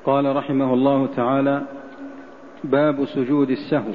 قال رحمه الله تعالى: باب سجود السهو.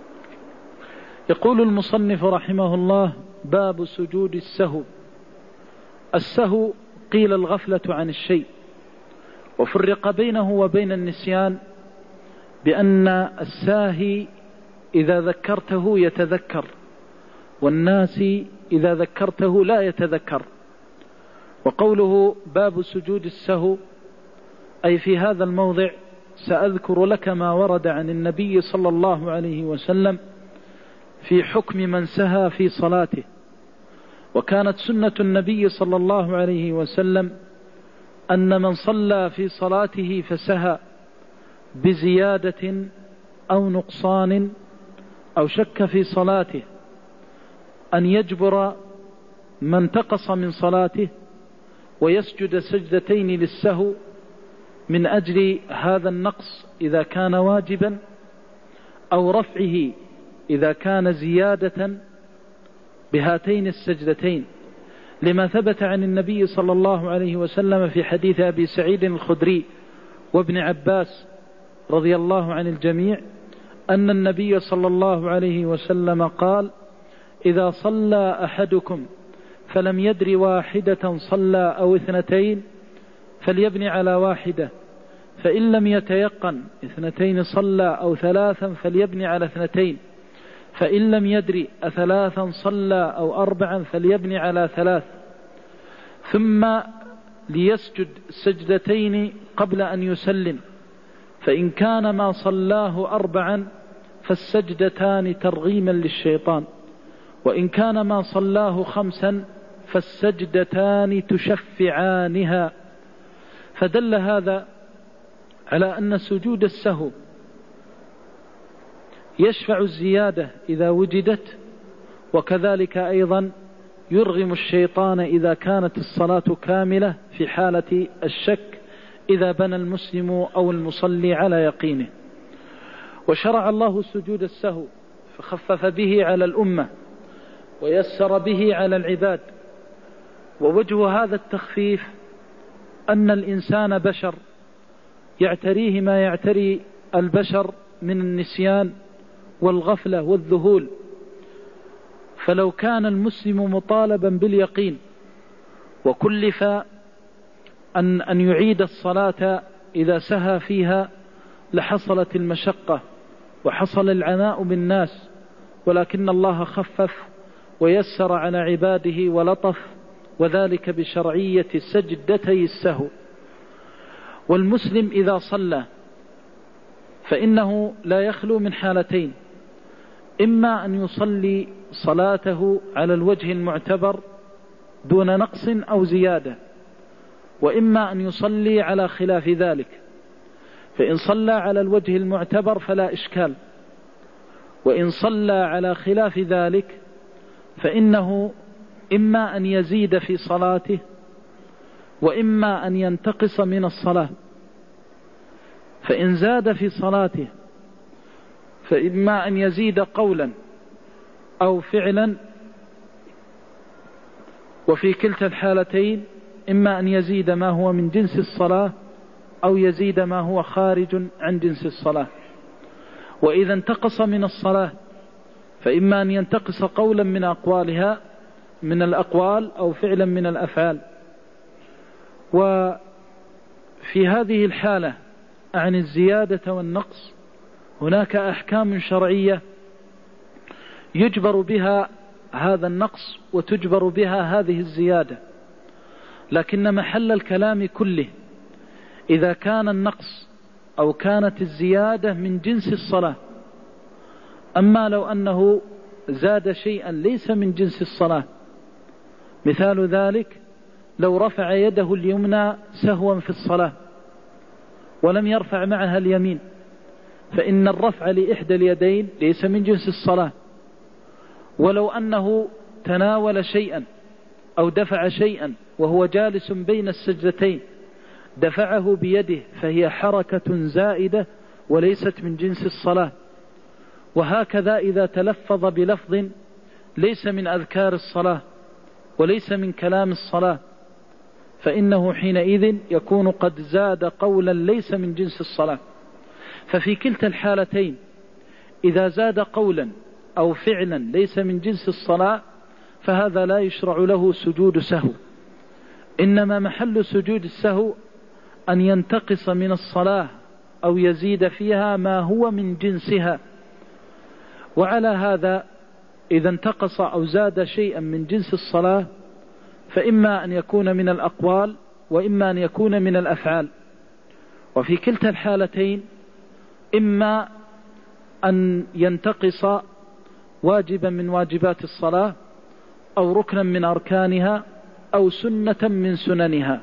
يقول المصنف رحمه الله: باب سجود السهو. السهو قيل الغفلة عن الشيء، وفرق بينه وبين النسيان بأن الساهي إذا ذكرته يتذكر، والناسي إذا ذكرته لا يتذكر. وقوله باب سجود السهو أي في هذا الموضع سأذكر لك ما ورد عن النبي صلى الله عليه وسلم في حكم من سهى في صلاته. وكانت سنة النبي صلى الله عليه وسلم أن من صلى في صلاته فسهى بزيادة أو نقصان أو شك في صلاته أن يجبر ما انتقص من صلاته ويسجد سجدتين للسهو من أجل هذا النقص إذا كان واجبا، أو رفعه إذا كان زيادة بهاتين السجدتين، لما ثبت عن النبي صلى الله عليه وسلم في حديث أبي سعيد الخدري وابن عباس رضي الله عن الجميع أن النبي صلى الله عليه وسلم قال: إذا صلى أحدكم فلم يدر واحدة صلى أو اثنتين فليبني على واحدة، فإن لم يتيقن اثنتين صلى أو ثلاثا فليبني على اثنتين، فإن لم يدر أثلاثا صلى أو أربعا فليبني على ثلاث، ثم ليسجد سجدتين قبل أن يسلم، فإن كان ما صلاه أربعا فالسجدتان ترغيما للشيطان، وإن كان ما صلاه خمسا فالسجدتان تشفعانها. فدل هذا على أن سجود السهو يشفع الزيادة إذا وجدت، وكذلك أيضا يرغم الشيطان إذا كانت الصلاة كاملة في حالة الشك إذا بنى المسلم أو المصلي على يقينه. وشرع الله سجود السهو فخفف به على الأمة ويسر به على العباد. ووجه هذا التخفيف أن الإنسان بشر يعتريه ما يعتري البشر من النسيان والغفلة والذهول، فلو كان المسلم مطالبا باليقين وكلف أن يعيد الصلاة إذا سهى فيها لحصلت المشقة وحصل العناء بالناس، ولكن الله خفف ويسر على عباده ولطف، وذلك بشرعية سجدتي السهو. والمسلم إذا صلى فإنه لا يخلو من حالتين: إما أن يصلي صلاته على الوجه المعتبر دون نقص أو زيادة، وإما أن يصلي على خلاف ذلك. فإن صلى على الوجه المعتبر فلا إشكال، وإن صلى على خلاف ذلك فإنه إما أن يزيد في صلاته وإما أن ينتقص من الصلاة. فإن زاد في صلاته فإما أن يزيد قولا أو فعلا، وفي كلتا الحالتين إما أن يزيد ما هو من جنس الصلاة أو يزيد ما هو خارج عن جنس الصلاة. وإذا انتقص من الصلاة فإما أن ينتقص قولا من أقوالها من الأقوال أو فعلا من الأفعال. وفي هذه الحالة عن الزيادة والنقص هناك أحكام شرعية يجبر بها هذا النقص وتجبر بها هذه الزيادة، لكن محل الكلام كله إذا كان النقص أو كانت الزيادة من جنس الصلاة. أما لو أنه زاد شيئا ليس من جنس الصلاة، مثال ذلك لو رفع يده اليمنى سهوا في الصلاة ولم يرفع معها اليمين، فإن الرفع لإحدى اليدين ليس من جنس الصلاة. ولو أنه تناول شيئا أو دفع شيئا وهو جالس بين السجدتين دفعه بيده فهي حركة زائدة وليست من جنس الصلاة. وهكذا إذا تلفظ بلفظ ليس من أذكار الصلاة وليس من كلام الصلاة فإنه حينئذ يكون قد زاد قولا ليس من جنس الصلاة. ففي كلتا الحالتين إذا زاد قولا أو فعلا ليس من جنس الصلاة فهذا لا يشرع له سجود سهو، إنما محل سجود السهو أن ينتقص من الصلاة أو يزيد فيها ما هو من جنسها. وعلى هذا إذا انتقص أو زاد شيئا من جنس الصلاة فإما أن يكون من الأقوال وإما أن يكون من الأفعال، وفي كلتا الحالتين إما أن ينتقص واجبا من واجبات الصلاة أو ركنا من أركانها أو سنة من سننها.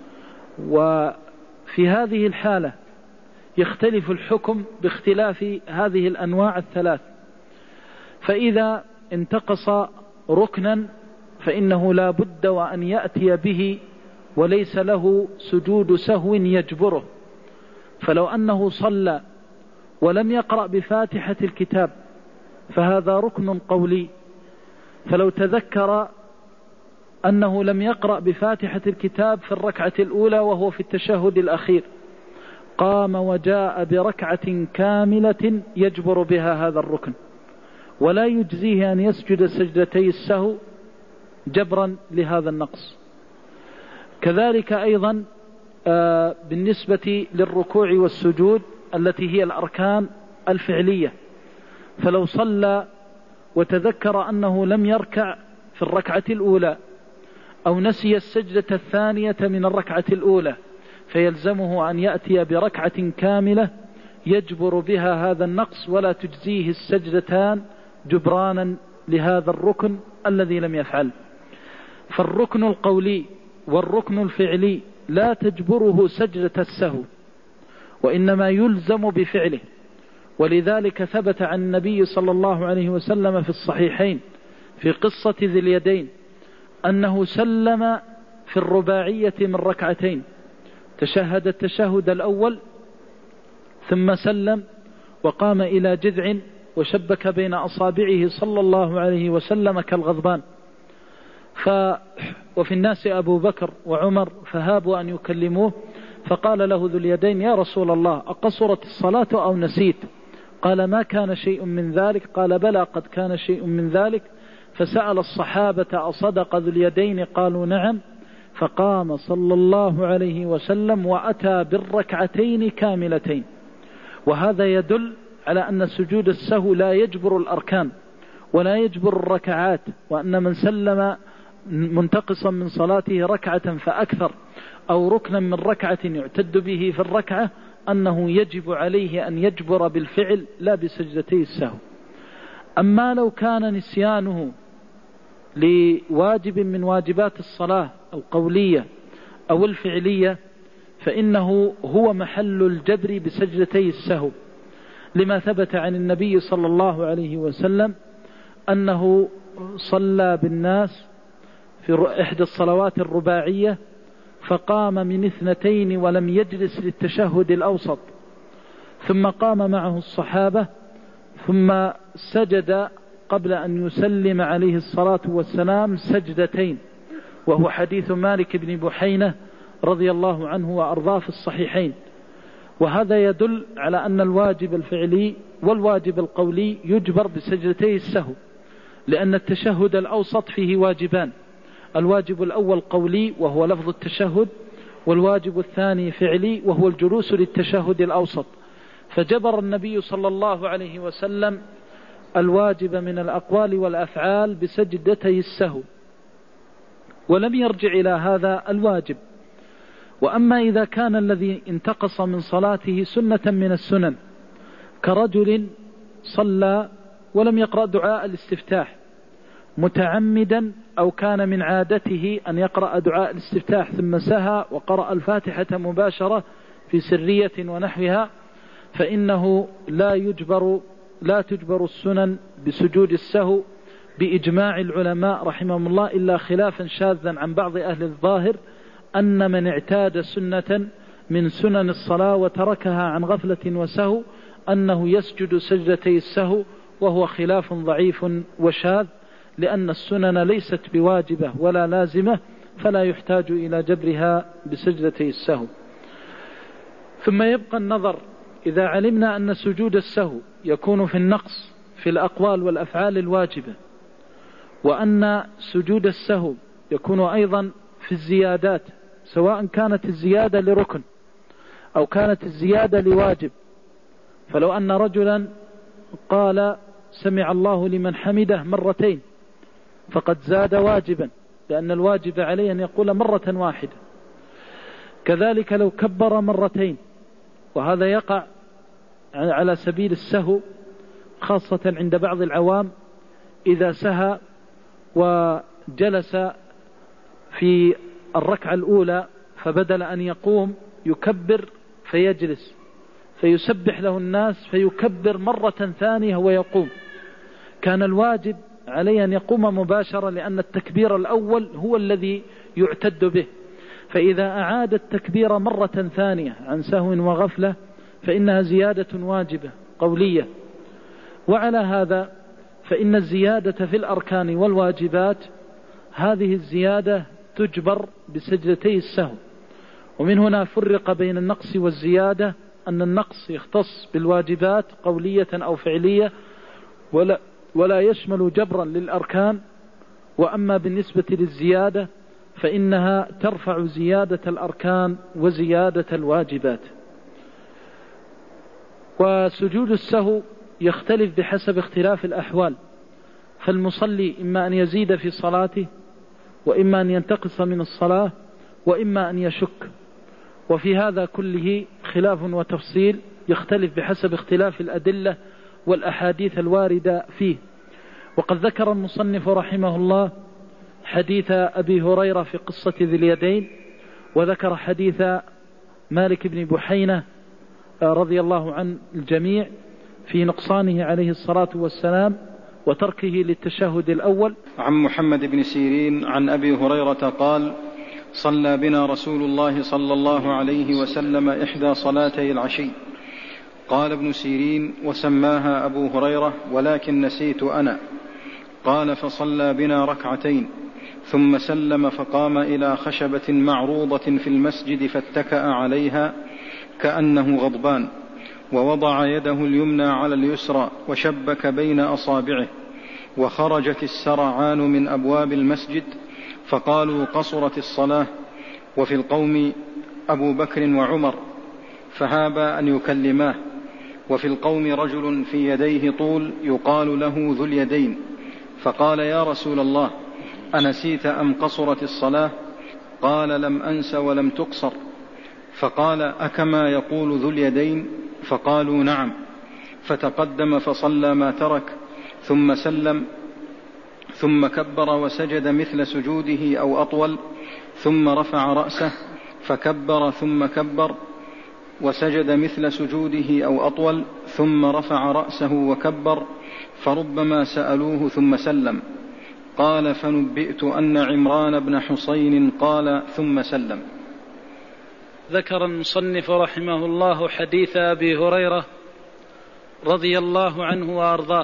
وفي هذه الحالة يختلف الحكم باختلاف هذه الأنواع الثلاث. فإذا انتقص ركنا فإنه لا بد وأن يأتي به وليس له سجود سهو يجبره. فلو أنه صلى ولم يقرأ بفاتحة الكتاب فهذا ركن قولي، فلو تذكر أنه لم يقرأ بفاتحة الكتاب في الركعة الأولى وهو في التشهد الأخير قام وجاء بركعة كاملة يجبر بها هذا الركن، ولا يجزيه أن يسجد سجدتي السهو جبرا لهذا النقص. كذلك أيضا بالنسبة للركوع والسجود التي هي الأركان الفعلية، فلو صلى وتذكر أنه لم يركع في الركعة الأولى أو نسي السجدة الثانية من الركعة الأولى فيلزمه أن يأتي بركعة كاملة يجبر بها هذا النقص، ولا تجزيه السجدتان جبرانا لهذا الركن الذي لم يفعل. فالركن القولي والركن الفعلي لا تجبره سجدة السهو، وإنما يلزم بفعله. ولذلك ثبت عن النبي صلى الله عليه وسلم في الصحيحين في قصة ذي اليدين أنه سلم في الرباعية من ركعتين، تشهد التشهد الأول ثم سلم وقام إلى جذع وشبك بين أصابعه صلى الله عليه وسلم كالغضبان. وفي الناس أبو بكر وعمر فهابوا أن يكلموه، فقال له ذو اليدين: يا رسول الله، أقصرت الصلاة أو نسيت؟ قال: ما كان شيء من ذلك. قال: بلى، قد كان شيء من ذلك. فسأل الصحابة: أصدق ذو اليدين؟ قالوا: نعم. فقام صلى الله عليه وسلم وأتى بالركعتين كاملتين. وهذا يدل على أن سجود السهو لا يجبر الأركان ولا يجبر الركعات، وأن من سلم منتقصا من صلاته ركعة فأكثر أو ركنا من ركعة يعتد به في الركعة أنه يجب عليه أن يجبر بالفعل لا بسجدتي السهو. أما لو كان نسيانه لواجب من واجبات الصلاة القولية أو الفعلية فإنه هو محل الجبر بسجدتي السهو، لما ثبت عن النبي صلى الله عليه وسلم أنه صلى بالناس في إحدى الصلوات الرباعية فقام من 2 ولم يجلس للتشهد الأوسط، ثم قام معه الصحابة ثم سجد قبل أن يسلم عليه الصلاة والسلام سجدتين، وهو حديث مالك بن بحينة رضي الله عنه وأرضاه في الصحيحين. وهذا يدل على أن الواجب الفعلي والواجب القولي يجبر بسجدتي السهو، لأن التشهد الأوسط فيه واجبان: الواجب الأول قولي وهو لفظ التشهد، والواجب الثاني فعلي وهو الجلوس للتشهد الأوسط. فجبر النبي صلى الله عليه وسلم الواجب من الأقوال والأفعال بسجدتي السهو، ولم يرجع إلى هذا الواجب. وأما إذا كان الذي انتقص من صلاته سنة من السنن كرجل صلى ولم يقرأ دعاء الاستفتاح متعمدا، أو كان من عادته أن يقرأ دعاء الاستفتاح ثم سهى وقرأ الفاتحة مباشرة في سرية ونحوها، فإنه لا تجبر السنن بسجود السهو بإجماع العلماء رحمهم الله، إلا خلافا شاذا عن بعض أهل الظاهر أن من اعتاد سنة من سنن الصلاة وتركها عن غفلة وسهو أنه يسجد سجدتي السهو، وهو خلاف ضعيف وشاذ، لأن السنن ليست بواجبة ولا لازمة، فلا يحتاج إلى جبرها بسجدتي السهو. ثم يبقى النظر، إذا علمنا أن سجود السهو يكون في النقص في الأقوال والأفعال الواجبة، وأن سجود السهو يكون أيضا في الزيادات، سواء كانت الزيادة لركن أو كانت الزيادة لواجب، فلو أن رجلا قال سمع الله لمن حمده مرتين فقد زاد واجبا، لأن الواجب عليه أن يقول مرة واحدة. كذلك لو كبر مرتين، وهذا يقع على سبيل السهو خاصة عند بعض العوام، إذا سهى وجلس في الركعة الأولى فبدل أن يقوم يكبر فيجلس، فيسبح له الناس فيكبر مرة ثانية ويقوم، كان الواجب عليه أن يقوم مباشرة، لأن التكبير الأول هو الذي يعتد به. فإذا أعاد التكبير مرة ثانية عن سهو وغفلة فإنها زيادة واجبة قولية. وعلى هذا فإن الزيادة في الأركان والواجبات هذه الزيادة تجبر بسجدتي السهو. ومن هنا فرق بين النقص والزيادة، أن النقص يختص بالواجبات قولية أو فعلية ولا يشمل جبرا للأركان، وأما بالنسبة للزيادة فإنها ترفع زيادة الأركان وزيادة الواجبات. وسجود السهو يختلف بحسب اختلاف الأحوال، فالمصلي إما أن يزيد في صلاته، وإما أن ينتقص من الصلاة، وإما أن يشك، وفي هذا كله خلاف وتفصيل يختلف بحسب اختلاف الأدلة والأحاديث الواردة فيه. وقد ذكر المصنف رحمه الله حديث أبي هريرة في قصة ذي اليدين، وذكر حديث مالك بن بحينة رضي الله عن الجميع في نقصانه عليه الصلاة والسلام وتركه للتشهد الأول. عن محمد بن سيرين عن أبي هريرة قال: صلى بنا رسول الله صلى الله عليه وسلم إحدى صلاتي العشي. قال ابن سيرين: وسماها أبو هريرة ولكن نسيت أنا. قال: فصلى بنا ركعتين ثم سلم فقام إلى خشبة معروضة في المسجد فاتكأ عليها كأنه غضبان، ووضع يده اليمنى على اليسرى وشبك بين أصابعه، وخرجت السرعان من أبواب المسجد، فقالوا قصرت الصلاة، وفي القوم أبو بكر وعمر فهابا أن يكلماه، وفي القوم رجل في يديه طول يقال له ذو اليدين، فقال: يا رسول الله، أنسيت أم قصرت الصلاة؟ قال: لم أنس ولم تقصر. فقال: أكما يقول ذو اليدين؟ فقالوا: نعم. فتقدم فصلى ما ترك، ثم سلم، ثم كبر وسجد مثل سجوده أو أطول، ثم رفع رأسه فكبر ثم كبر وسجد مثل سجوده أو أطول، ثم رفع رأسه وكبر، فربما سألوه ثم سلم. قال: فنبئت أن عمران بن حصين قال ثم سلم. ذكر المصنف رحمه الله حديث أبي هريرة رضي الله عنه وأرضاه،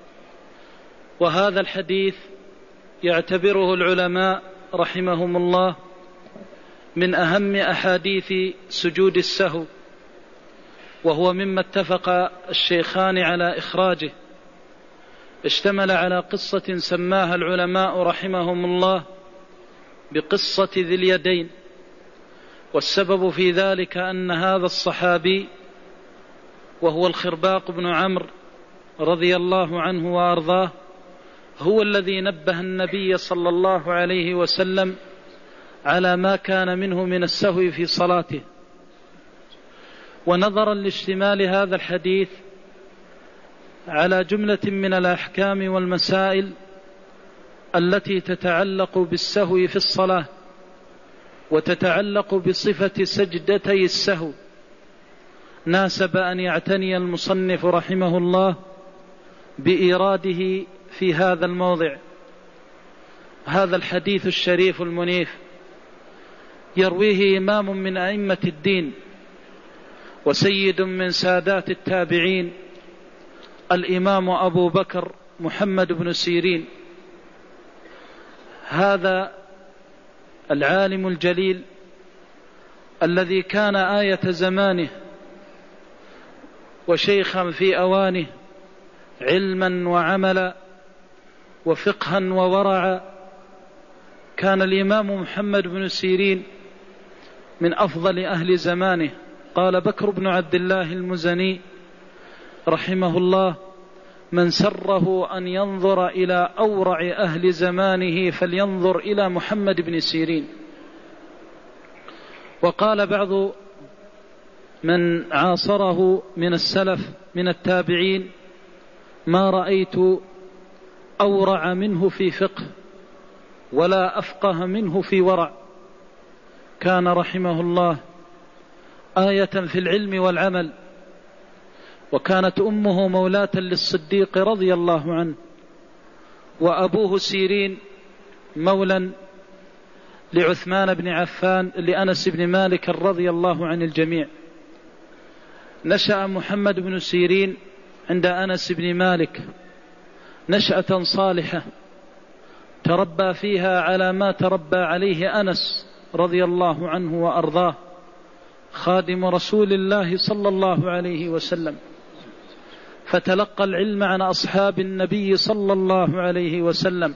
وهذا الحديث يعتبره العلماء رحمهم الله من أهم أحاديث سجود السهو، وهو مما اتفق الشيخان على إخراجه. اشتمل على قصة سماها العلماء رحمهم الله بقصة ذي اليدين، والسبب في ذلك أن هذا الصحابي وهو الخرباق بن عمرو رضي الله عنه وأرضاه هو الذي نبه النبي صلى الله عليه وسلم على ما كان منه من السهو في صلاته. ونظرا لاشتمال هذا الحديث على جملة من الأحكام والمسائل التي تتعلق بالسهو في الصلاة وتتعلق بصفة سجدتي السهو، ناسب أن يعتني المصنف رحمه الله بإيراده في هذا الموضع هذا الحديث الشريف المنيف، يرويه إمام من أئمة الدين وسيد من سادات التابعين، الإمام أبو بكر محمد بن سيرين. هذا العالم الجليل الذي كان آية زمانه وشيخا في أوانه، علما وعملا وفقها وورعا. كان الإمام محمد بن سيرين من أفضل أهل زمانه. قال بكر بن عبد الله المزني رحمه الله: من سره أن ينظر إلى أورع أهل زمانه فلينظر إلى محمد بن سيرين. وقال بعض من عاصره من السلف من التابعين: ما رأيت أورع منه في فقه ولا أفقه منه في ورع. كان رحمه الله آية في العلم والعمل. وكانت أمه مولاة للصديق رضي الله عنه، وأبوه سيرين مولا لعثمان بن عفان لأنس بن مالك رضي الله عن الجميع. نشأ محمد بن سيرين عند أنس بن مالك نشأة صالحة تربى فيها على ما تربى عليه أنس رضي الله عنه وأرضاه، خادم رسول الله صلى الله عليه وسلم. فتلقى العلم عن أصحاب النبي صلى الله عليه وسلم،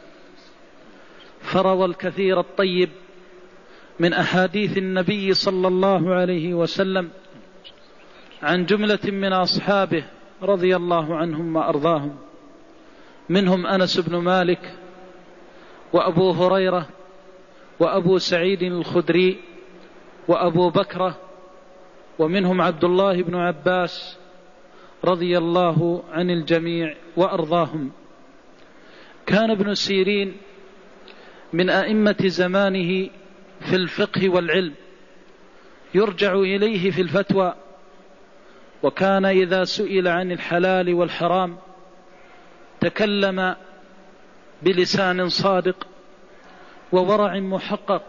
فروى الكثير الطيب من أحاديث النبي صلى الله عليه وسلم عن جملة من أصحابه رضي الله عنهم وأرضاهم، منهم أنس بن مالك وأبو هريرة وأبو سعيد الخدري وأبو بكرة، ومنهم عبد الله بن عباس رضي الله عن الجميع وأرضاهم. كان ابن سيرين من أئمة زمانه في الفقه والعلم، يرجع إليه في الفتوى. وكان إذا سئل عن الحلال والحرام تكلم بلسان صادق وورع محقق،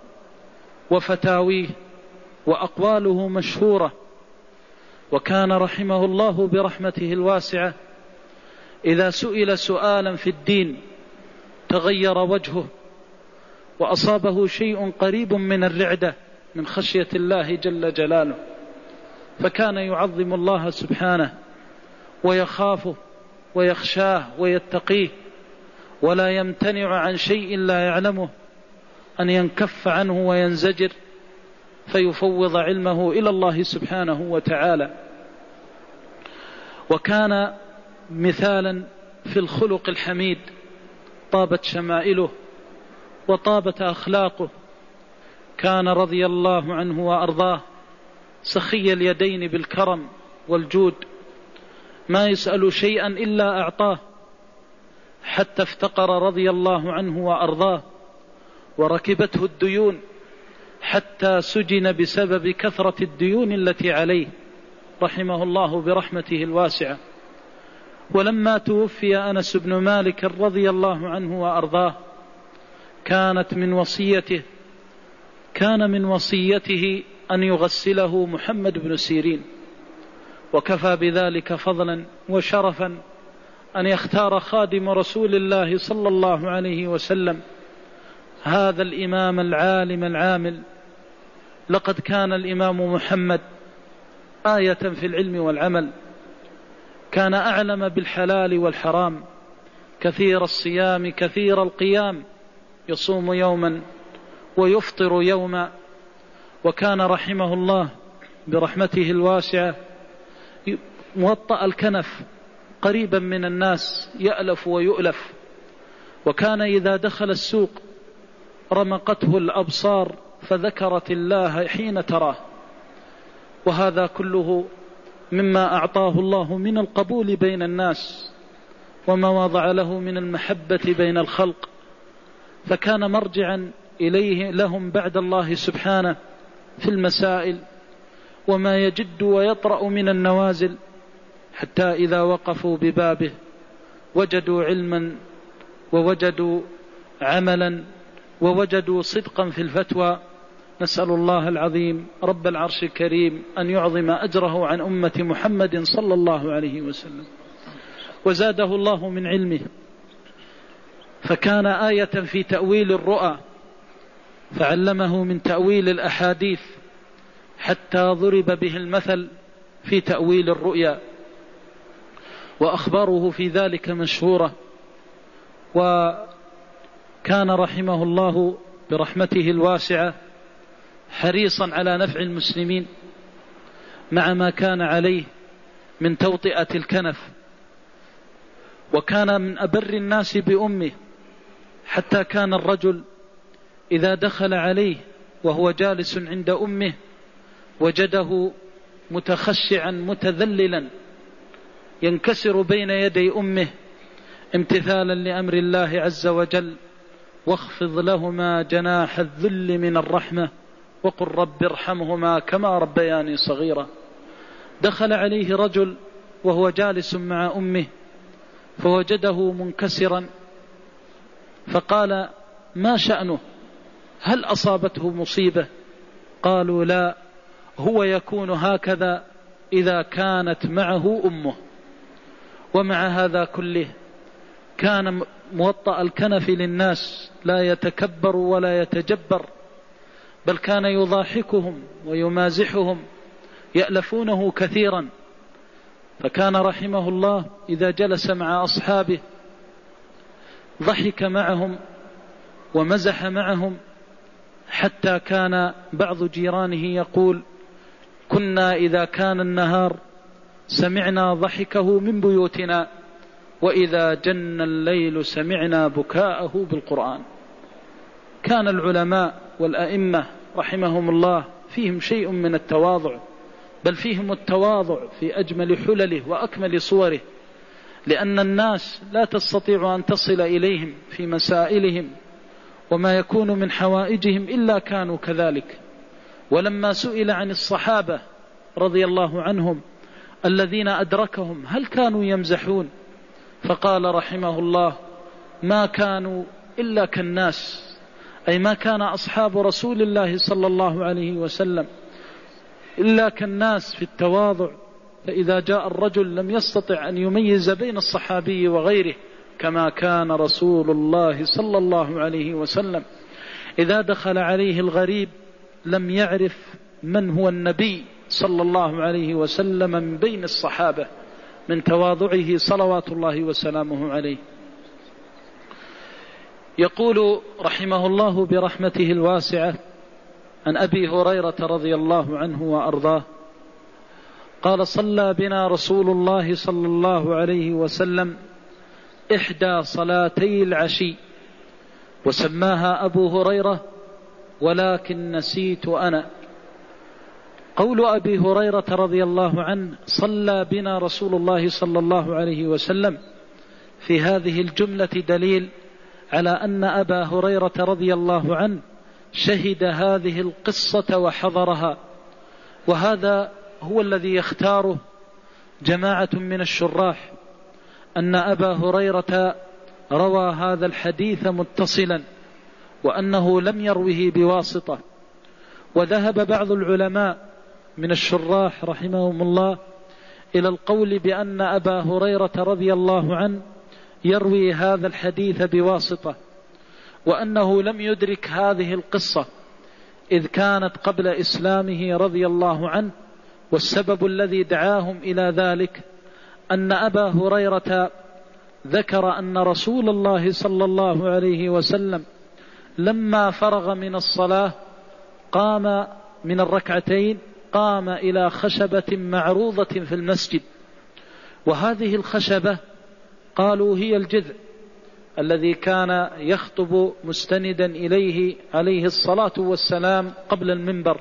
وفتاويه وأقواله مشهورة. وكان رحمه الله برحمته الواسعة إذا سئل سؤالا في الدين تغير وجهه وأصابه شيء قريب من الرعدة من خشية الله جل جلاله، فكان يعظم الله سبحانه ويخافه ويخشاه ويتقيه، ولا يمتنع عن شيء لا يعلمه أن ينكف عنه وينزجر، فيفوض علمه إلى الله سبحانه وتعالى. وكان مثالا في الخلق الحميد، طابت شمائله وطابت أخلاقه. كان رضي الله عنه وأرضاه سخي اليدين بالكرم والجود، ما يسأل شيئا إلا أعطاه، حتى افتقر رضي الله عنه وأرضاه وركبته الديون، حتى سجن بسبب كثرة الديون التي عليه رحمه الله برحمته الواسعة. ولما توفي أنس بن مالك رضي الله عنه وأرضاه كان من وصيته أن يغسله محمد بن سيرين، وكفى بذلك فضلا وشرفا أن يختار خادم رسول الله صلى الله عليه وسلم هذا الإمام العالم العامل. لقد كان الإمام محمد آية في العلم والعمل، كان أعلم بالحلال والحرام، كثير الصيام كثير القيام، يصوم يوما ويفطر يوما. وكان رحمه الله برحمته الواسعة موطأ الكنف قريبا من الناس، يألف ويؤلف. وكان إذا دخل السوق رمقته الأبصار فذكرت الله حين تراه. وهذا كله مما أعطاه الله من القبول بين الناس، وما وضع له من المحبة بين الخلق، فكان مرجعا إليه لهم بعد الله سبحانه في المسائل وما يجد ويطرأ من النوازل، حتى إذا وقفوا ببابه وجدوا علما ووجدوا عملا ووجدوا صدقا في الفتوى. نسأل الله العظيم رب العرش الكريم أن يعظم أجره عن أمة محمد صلى الله عليه وسلم. وزاده الله من علمه، فكان آية في تأويل الرؤى، فعلمه من تأويل الأحاديث حتى ضرب به المثل في تأويل الرؤيا، وأخباره في ذلك مشهورة. وكان رحمه الله برحمته الواسعة حريصا على نفع المسلمين مع ما كان عليه من توطئة الكنف، وكان من أبر الناس بأمه، حتى كان الرجل إذا دخل عليه وهو جالس عند أمه وجده متخشعا متذللا ينكسر بين يدي أمه امتثالا لأمر الله عز وجل، واخفض لهما جناح الذل من الرحمة وقل رب ارحمهما كما ربياني صغيرا. دخل عليه رجل وهو جالس مع أمه فوجده منكسرا، فقال: ما شأنه؟ هل أصابته مصيبة؟ قالوا: لا، هو يكون هكذا إذا كانت معه أمه. ومع هذا كله كان موطأ الكنف للناس، لا يتكبر ولا يتجبر، بل كان يضاحكهم ويمازحهم، يألفونه كثيرا. فكان رحمه الله إذا جلس مع أصحابه ضحك معهم ومزح معهم، حتى كان بعض جيرانه يقول: كنا إذا كان النهار سمعنا ضحكه من بيوتنا، وإذا جن الليل سمعنا بكاءه بالقرآن. كان العلماء والأئمة رحمهم الله فيهم شيء من التواضع، بل فيهم التواضع في أجمل حلله وأكمل صوره، لأن الناس لا تستطيع أن تصل إليهم في مسائلهم وما يكون من حوائجهم إلا كانوا كذلك. ولما سئل عن الصحابة رضي الله عنهم الذين أدركهم هل كانوا يمزحون، فقال رحمه الله: ما كانوا إلا كالناس، أي ما كان أصحاب رسول الله صلى الله عليه وسلم إلا كالناس في التواضع. فإذا جاء الرجل لم يستطع أن يميز بين الصحابي وغيره، كما كان رسول الله صلى الله عليه وسلم إذا دخل عليه الغريب لم يعرف من هو النبي صلى الله عليه وسلم من بين الصحابة، من تواضعه صلوات الله وسلامه عليه. يقول رحمه الله برحمته الواسعة عن أبي هريرة رضي الله عنه وأرضاه قال: صلى بنا رسول الله صلى الله عليه وسلم إحدى صلاتي العشي، وسماها أبو هريرة ولكن نسيت أنا. قول أبي هريرة رضي الله عنه: صلى بنا رسول الله صلى الله عليه وسلم، في هذه الجملة دليل على أن أبا هريرة رضي الله عنه شهد هذه القصة وحضرها، وهذا هو الذي يختاره جماعة من الشراح، أن أبا هريرة روى هذا الحديث متصلا، وأنه لم يروه بواسطة. وذهب بعض العلماء من الشراح رحمهم الله إلى القول بأن أبا هريرة رضي الله عنه يروي هذا الحديث بواسطة، وأنه لم يدرك هذه القصة إذ كانت قبل إسلامه رضي الله عنه. والسبب الذي دعاهم إلى ذلك أن أبا هريرة ذكر أن رسول الله صلى الله عليه وسلم لما فرغ من الصلاة قام من الركعتين، قام إلى خشبة معروضة في المسجد، وهذه الخشبة قالوا هي الجذع الذي كان يخطب مستندا إليه عليه الصلاة والسلام قبل المنبر.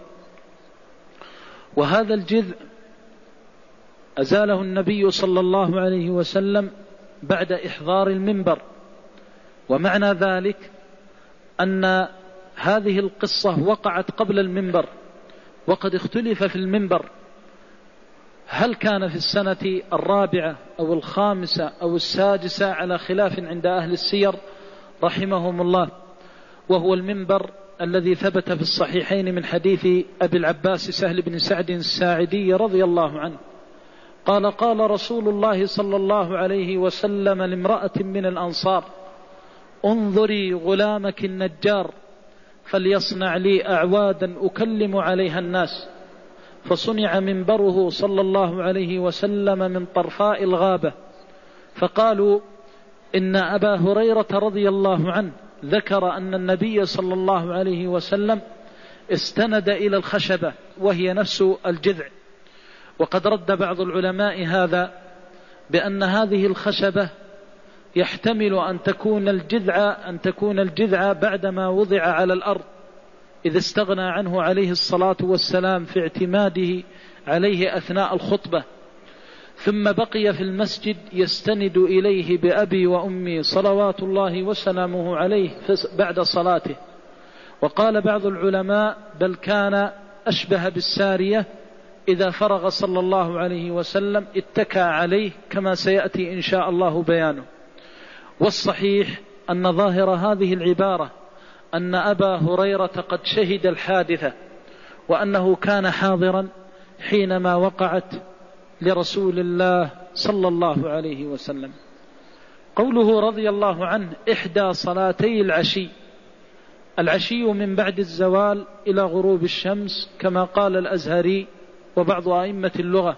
وهذا الجذع أزاله النبي صلى الله عليه وسلم بعد إحضار المنبر. ومعنى ذلك أن هذه القصة وقعت قبل المنبر، وقد اختلف في المنبر هل كان في السنة 4 أو 5 أو 6 على خلاف عند أهل السير رحمهم الله. وهو المنبر الذي ثبت في الصحيحين من حديث أبي العباس سهل بن سعد الساعدي رضي الله عنه قال: قال رسول الله صلى الله عليه وسلم لامرأة من الأنصار: انظري غلامك النجار فليصنع لي أعوادا أكلم عليها الناس. فصنع منبره صلى الله عليه وسلم من طرفاء الغابة. فقالوا إن أبا هريرة رضي الله عنه ذكر أن النبي صلى الله عليه وسلم استند إلى الخشبة وهي نفس الجذع. وقد رد بعض العلماء هذا بأن هذه الخشبة يحتمل أن تكون الجذع بعدما وضع على الأرض، إذ استغنى عنه عليه الصلاة والسلام في اعتماده عليه أثناء الخطبة، ثم بقي في المسجد يستند إليه بأبي وأمي صلوات الله وسلامه عليه بعد صلاته. وقال بعض العلماء بل كان أشبه بالسارية، إذا فرغ صلى الله عليه وسلم اتكى عليه كما سيأتي إن شاء الله بيانه. والصحيح أن ظاهر هذه العبارة أن أبا هريرة قد شهد الحادثة، وأنه كان حاضرا حينما وقعت لرسول الله صلى الله عليه وسلم. قوله رضي الله عنه إحدى صلاتي العشي، العشي من بعد الزوال إلى غروب الشمس كما قال الأزهري وبعض أئمة اللغة.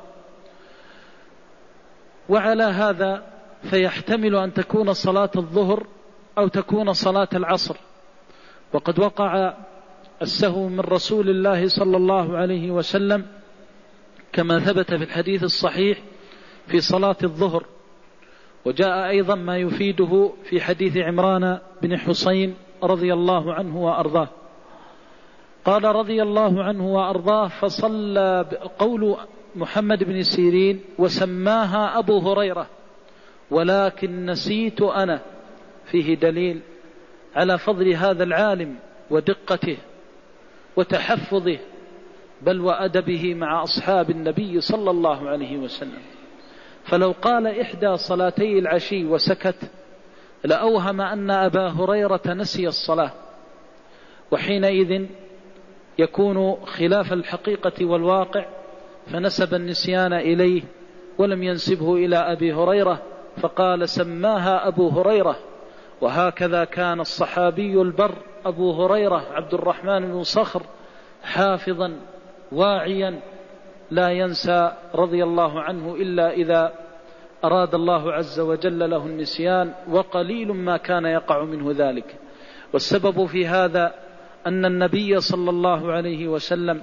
وعلى هذا فيحتمل أن تكون صلاة الظهر أو تكون صلاة العصر. وقد وقع السهو من رسول الله صلى الله عليه وسلم كما ثبت في الحديث الصحيح في صلاة الظهر، وجاء أيضا ما يفيده في حديث عمران بن حسين رضي الله عنه وأرضاه. قال رضي الله عنه وأرضاه فصلى. قول محمد بن سيرين وسماها أبو هريرة ولكن نسيت أنا، فيه دليل على فضل هذا العالم ودقته وتحفظه بل وأدبه مع أصحاب النبي صلى الله عليه وسلم. فلو قال إحدى صلاتي العشي وسكت لأوهم أن أبا هريرة نسي الصلاة، وحينئذ يكون خلاف الحقيقة والواقع، فنسب النسيان إليه ولم ينسبه إلى أبي هريرة فقال سماها أبو هريرة. وهكذا كان الصحابي البر أبو هريرة عبد الرحمن بن صخر حافظا واعيا لا ينسى رضي الله عنه إلا إذا أراد الله عز وجل له النسيان، وقليل ما كان يقع منه ذلك. والسبب في هذا أن النبي صلى الله عليه وسلم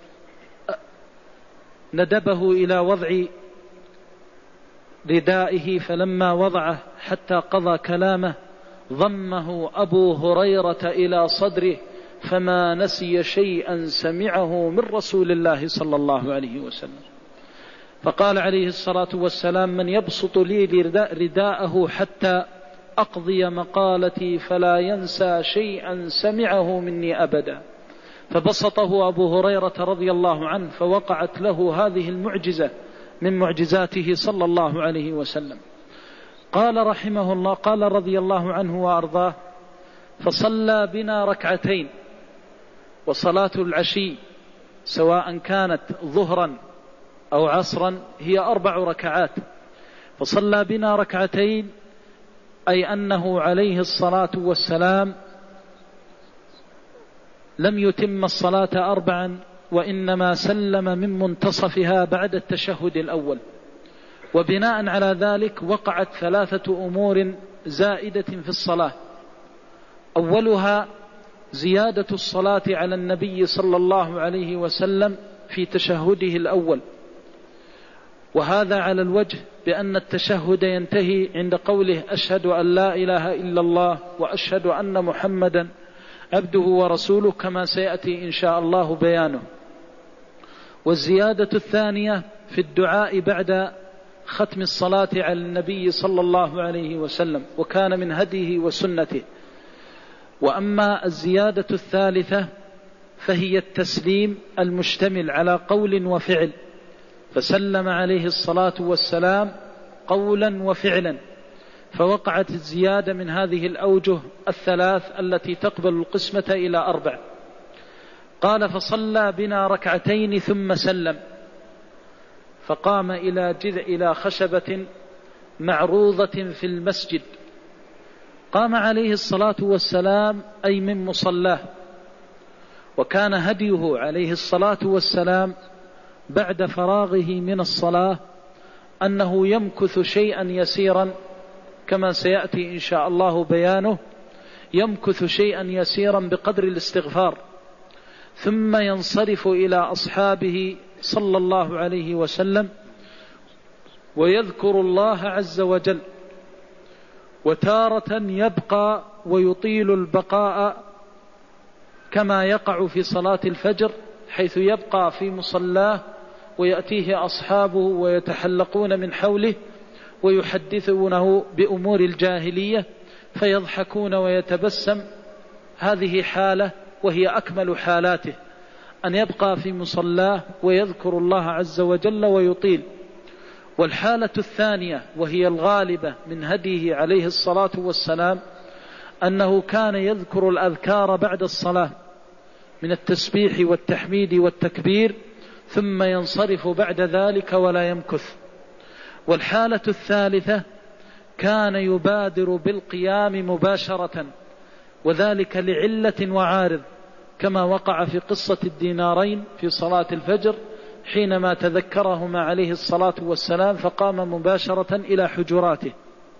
ندبه إلى وضع ردائه، فلما وضعه حتى قضى كلامه ضمه أبو هريرة إلى صدره فما نسي شيئا سمعه من رسول الله صلى الله عليه وسلم. فقال عليه الصلاة والسلام من يبسط لي رداءه حتى أقضي مقالتي فلا ينسى شيئا سمعه مني أبدا. فبسطه أبو هريرة رضي الله عنه فوقعت له هذه المعجزة من معجزاته صلى الله عليه وسلم. قال رحمه الله قال رضي الله عنه وأرضاه فصلى بنا ركعتين. وصلاة العشي سواء كانت ظهرا أو عصرا هي 4 ركعات، فصلى بنا ركعتين أي أنه عليه الصلاة والسلام لم يتم الصلاة 4 وإنما سلم من منتصفها بعد التشهد الأول. وبناء على ذلك وقعت 3 أمور زائدة في الصلاة. أولها زيادة الصلاة على النبي صلى الله عليه وسلم في تشهده الأول، وهذا على الوجه بأن التشهد ينتهي عند قوله أشهد أن لا إله إلا الله وأشهد أن محمدا عبده ورسوله كما سيأتي إن شاء الله بيانه. والزيادة الثانية في الدعاء بعد ختم الصلاة على النبي صلى الله عليه وسلم، وكان من هديه وسنته. وأما الزيادة الثالثة فهي التسليم المشتمل على قول وفعل، فسلم عليه الصلاة والسلام قولا وفعلا، فوقعت الزيادة من هذه الأوجه 3 التي تقبل القسمة إلى 4. قال فصلى بنا ركعتين ثم سلم، فقام إلى خشبة معروضة في المسجد. قام عليه الصلاة والسلام أي من مصلاه، وكان هديه عليه الصلاة والسلام بعد فراغه من الصلاة أنه يمكث شيئا يسيرا، كما سيأتي إن شاء الله بيانه، يمكث شيئا يسيرا بقدر الاستغفار، ثم ينصرف إلى أصحابه صلى الله عليه وسلم ويذكر الله عز وجل. وتارة يبقى ويطيل البقاء كما يقع في صلاة الفجر، حيث يبقى في مصلاه ويأتيه أصحابه ويتحلقون من حوله ويحدثونه بأمور الجاهلية فيضحكون ويتبسم. هذه حالة وهي أكمل حالاته، أن يبقى في مصلاه ويذكر الله عز وجل ويطيل. والحالة الثانية وهي الغالبة من هديه عليه الصلاة والسلام أنه كان يذكر الأذكار بعد الصلاة من التسبيح والتحميد والتكبير، ثم ينصرف بعد ذلك ولا يمكث. والحالة الثالثة كان يبادر بالقيام مباشرة، وذلك لعلة وعارض، كما وقع في قصة الدينارين في صلاة الفجر حينما تذكرهما عليه الصلاة والسلام فقام مباشرة إلى حجراته.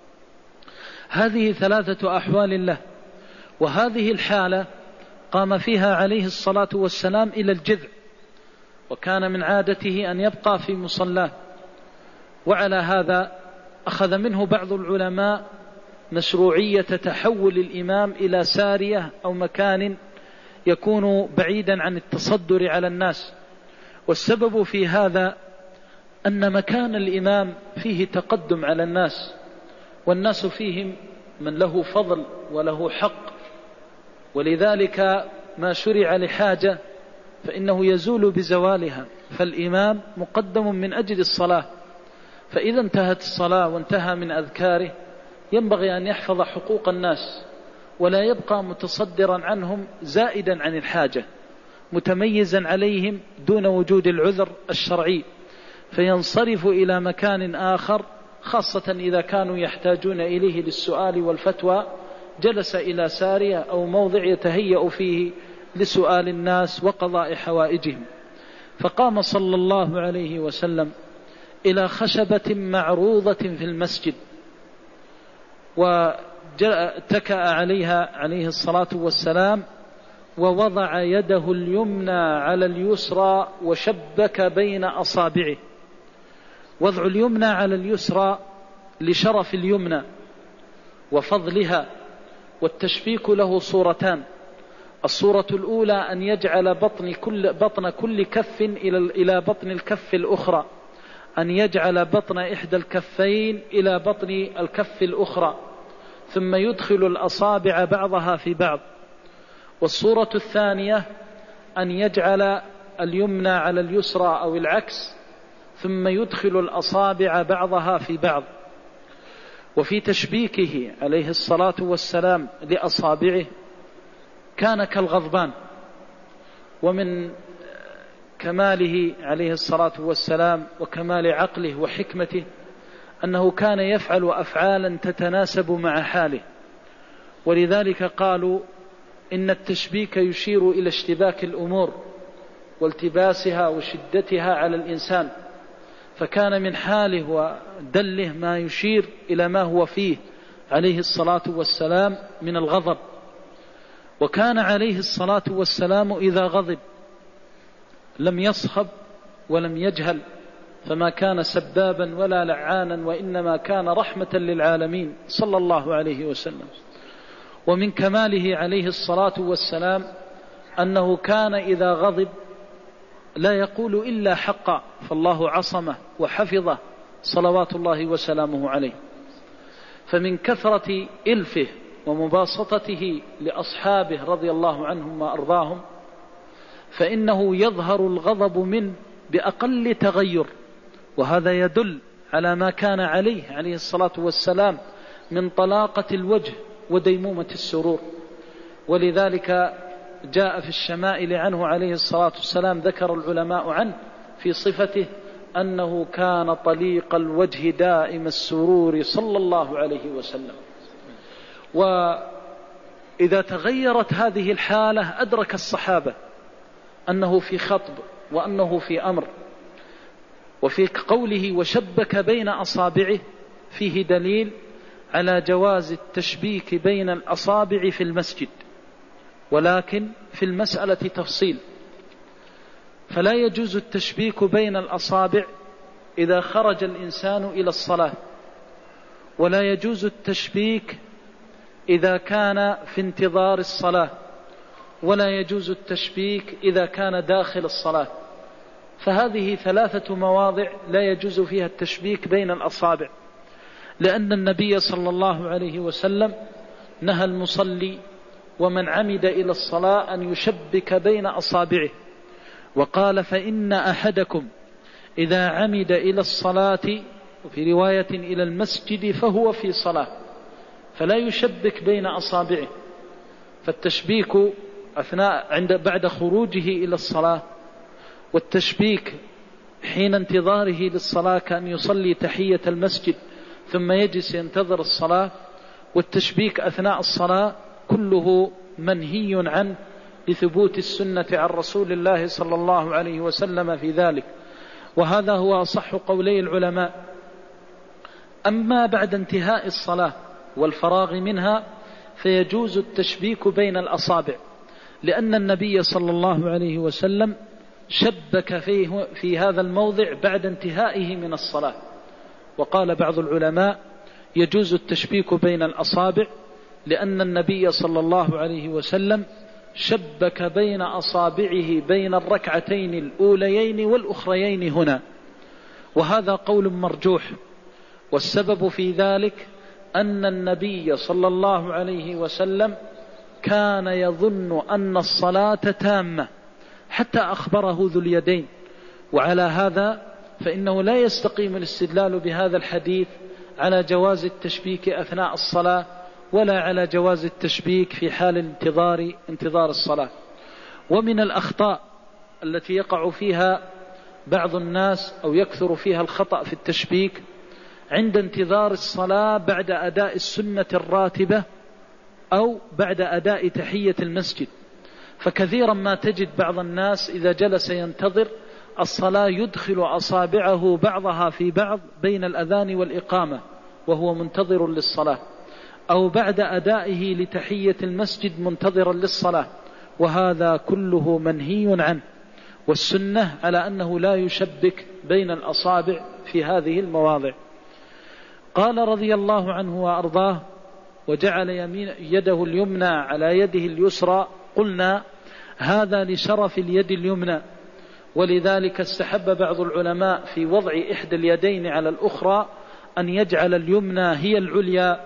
هذه 3 أحوال له. وهذه الحالة قام فيها عليه الصلاة والسلام إلى الجذع، وكان من عادته أن يبقى في مصلاه. وعلى هذا أخذ منه بعض العلماء مشروعية تحول الإمام إلى سارية أو مكان يكون بعيدا عن التصدر على الناس. والسبب في هذا أن مكان الإمام فيه تقدم على الناس، والناس فيهم من له فضل وله حق، ولذلك ما شرع لحاجة فإنه يزول بزوالها. فالإمام مقدم من أجل الصلاة، فإذا انتهت الصلاة وانتهى من أذكاره ينبغي أن يحفظ حقوق الناس ولا يبقى متصدرا عنهم زائدا عن الحاجة، متميزا عليهم دون وجود العذر الشرعي، فينصرف إلى مكان آخر، خاصة إذا كانوا يحتاجون إليه للسؤال والفتوى، جلس إلى سارية أو موضع يتهيأ فيه لسؤال الناس وقضاء حوائجهم. فقام صلى الله عليه وسلم إلى خشبة معروضة في المسجد واتكأ عليها عليه الصلاة والسلام، ووضع يده اليمنى على اليسرى وشبك بين أصابعه. وضع اليمنى على اليسرى لشرف اليمنى وفضلها، والتشبيك له صورتان. الصورة الأولى أن يجعل بطن كل كف إلى بطن الكف الأخرى، أن يجعل بطن إحدى الكفين إلى بطن الكف الأخرى، ثم يدخل الأصابع بعضها في بعض. والصورة الثانية أن يجعل اليمنى على اليسرى أو العكس، ثم يدخل الأصابع بعضها في بعض. وفي تشبيكه عليه الصلاة والسلام لأصابعه كان كالغضبان. ومن كماله عليه الصلاة والسلام وكمال عقله وحكمته أنه كان يفعل أفعالا تتناسب مع حاله، ولذلك قالوا إن التشبيك يشير إلى اشتباك الأمور والتباسها وشدتها على الإنسان، فكان من حاله ودله ما يشير إلى ما هو فيه عليه الصلاة والسلام من الغضب. وكان عليه الصلاة والسلام إذا غضب لم يصخب ولم يجهل، فما كان سبابا ولا لعانا، وإنما كان رحمة للعالمين صلى الله عليه وسلم. ومن كماله عليه الصلاة والسلام أنه كان إذا غضب لا يقول إلا حقا، فالله عصمه وحفظه صلوات الله وسلامه عليه. فمن كثرة إلفه ومباسطته لأصحابه رضي الله عنهم وأرضاهم فإنه يظهر الغضب منه بأقل تغير، وهذا يدل على ما كان عليه الصلاة والسلام من طلاقة الوجه وديمومة السرور. ولذلك جاء في الشمائل عنه عليه الصلاة والسلام ذكر العلماء عنه في صفته أنه كان طليق الوجه دائم السرور صلى الله عليه وسلم. وإذا تغيرت هذه الحالة أدرك الصحابة أنه في خطب وأنه في أمر. وفي قوله وشبك بين أصابعه فيه دليل على جواز التشبيك بين الأصابع في المسجد، ولكن في المسألة تفصيل. فلا يجوز التشبيك بين الأصابع إذا خرج الإنسان إلى الصلاة، ولا يجوز التشبيك إذا كان في انتظار الصلاة، ولا يجوز التشبيك إذا كان داخل الصلاة. فهذه 3 مواضع لا يجوز فيها التشبيك بين الأصابع، لأن النبي صلى الله عليه وسلم نهى المصلي ومن عمد إلى الصلاة أن يشبك بين أصابعه، وقال فإن أحدكم إذا عمد إلى الصلاة وفي رواية إلى المسجد فهو في صلاة، فلا يشبك بين أصابعه. فالتشبيك بعد خروجه إلى الصلاة، والتشبيك حين انتظاره للصلاة كأن يصلي تحية المسجد ثم يجلس ينتظر الصلاة، والتشبيك أثناء الصلاة كله منهي عنه لثبوت السنة عن رسول الله صلى الله عليه وسلم في ذلك، وهذا هو أصح قولي العلماء. أما بعد انتهاء الصلاة والفراغ منها فيجوز التشبيك بين الأصابع، لأن النبي صلى الله عليه وسلم شبك في هذا الموضع بعد انتهائه من الصلاة. وقال بعض العلماء يجوز التشبيك بين الأصابع لأن النبي صلى الله عليه وسلم شبك بين أصابعه بين الركعتين الأوليين والأخريين هنا، وهذا قول مرجوح. والسبب في ذلك أن النبي صلى الله عليه وسلم كان يظن أن الصلاة تامة حتى أخبره ذو اليدين، وعلى هذا فإنه لا يستقيم الاستدلال بهذا الحديث على جواز التشبيك أثناء الصلاة، ولا على جواز التشبيك في حال انتظار الصلاة. ومن الأخطاء التي يقع فيها بعض الناس أو يكثر فيها الخطأ في التشبيك عند انتظار الصلاة بعد أداء السنة الراتبة أو بعد أداء تحية المسجد. فكثيرا ما تجد بعض الناس إذا جلس ينتظر الصلاة يدخل أصابعه بعضها في بعض بين الأذان والإقامة وهو منتظر للصلاة، أو بعد أدائه لتحية المسجد منتظرا للصلاة، وهذا كله منهي عنه. والسنة على أنه لا يشبك بين الأصابع في هذه المواضع. قال رضي الله عنه وأرضاه وجعل يده اليمنى على يده اليسرى. قلنا هذا لشرف اليد اليمنى، ولذلك استحب بعض العلماء في وضع إحدى اليدين على الأخرى أن يجعل اليمنى هي العليا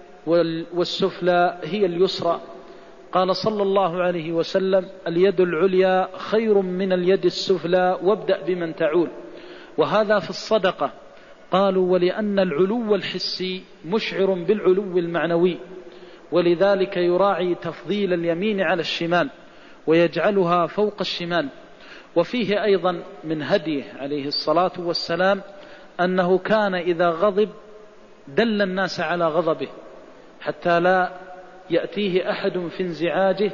والسفلى هي اليسرى. قال صلى الله عليه وسلم اليد العليا خير من اليد السفلى وابدأ بمن تعول. وهذا في الصدقة. قالوا ولأن العلو الحسي مشعر بالعلو المعنوي، ولذلك يراعي تفضيل اليمين على الشمال ويجعلها فوق الشمال. وفيه أيضا من هديه عليه الصلاة والسلام أنه كان إذا غضب دل الناس على غضبه حتى لا يأتيه أحد في انزعاجه،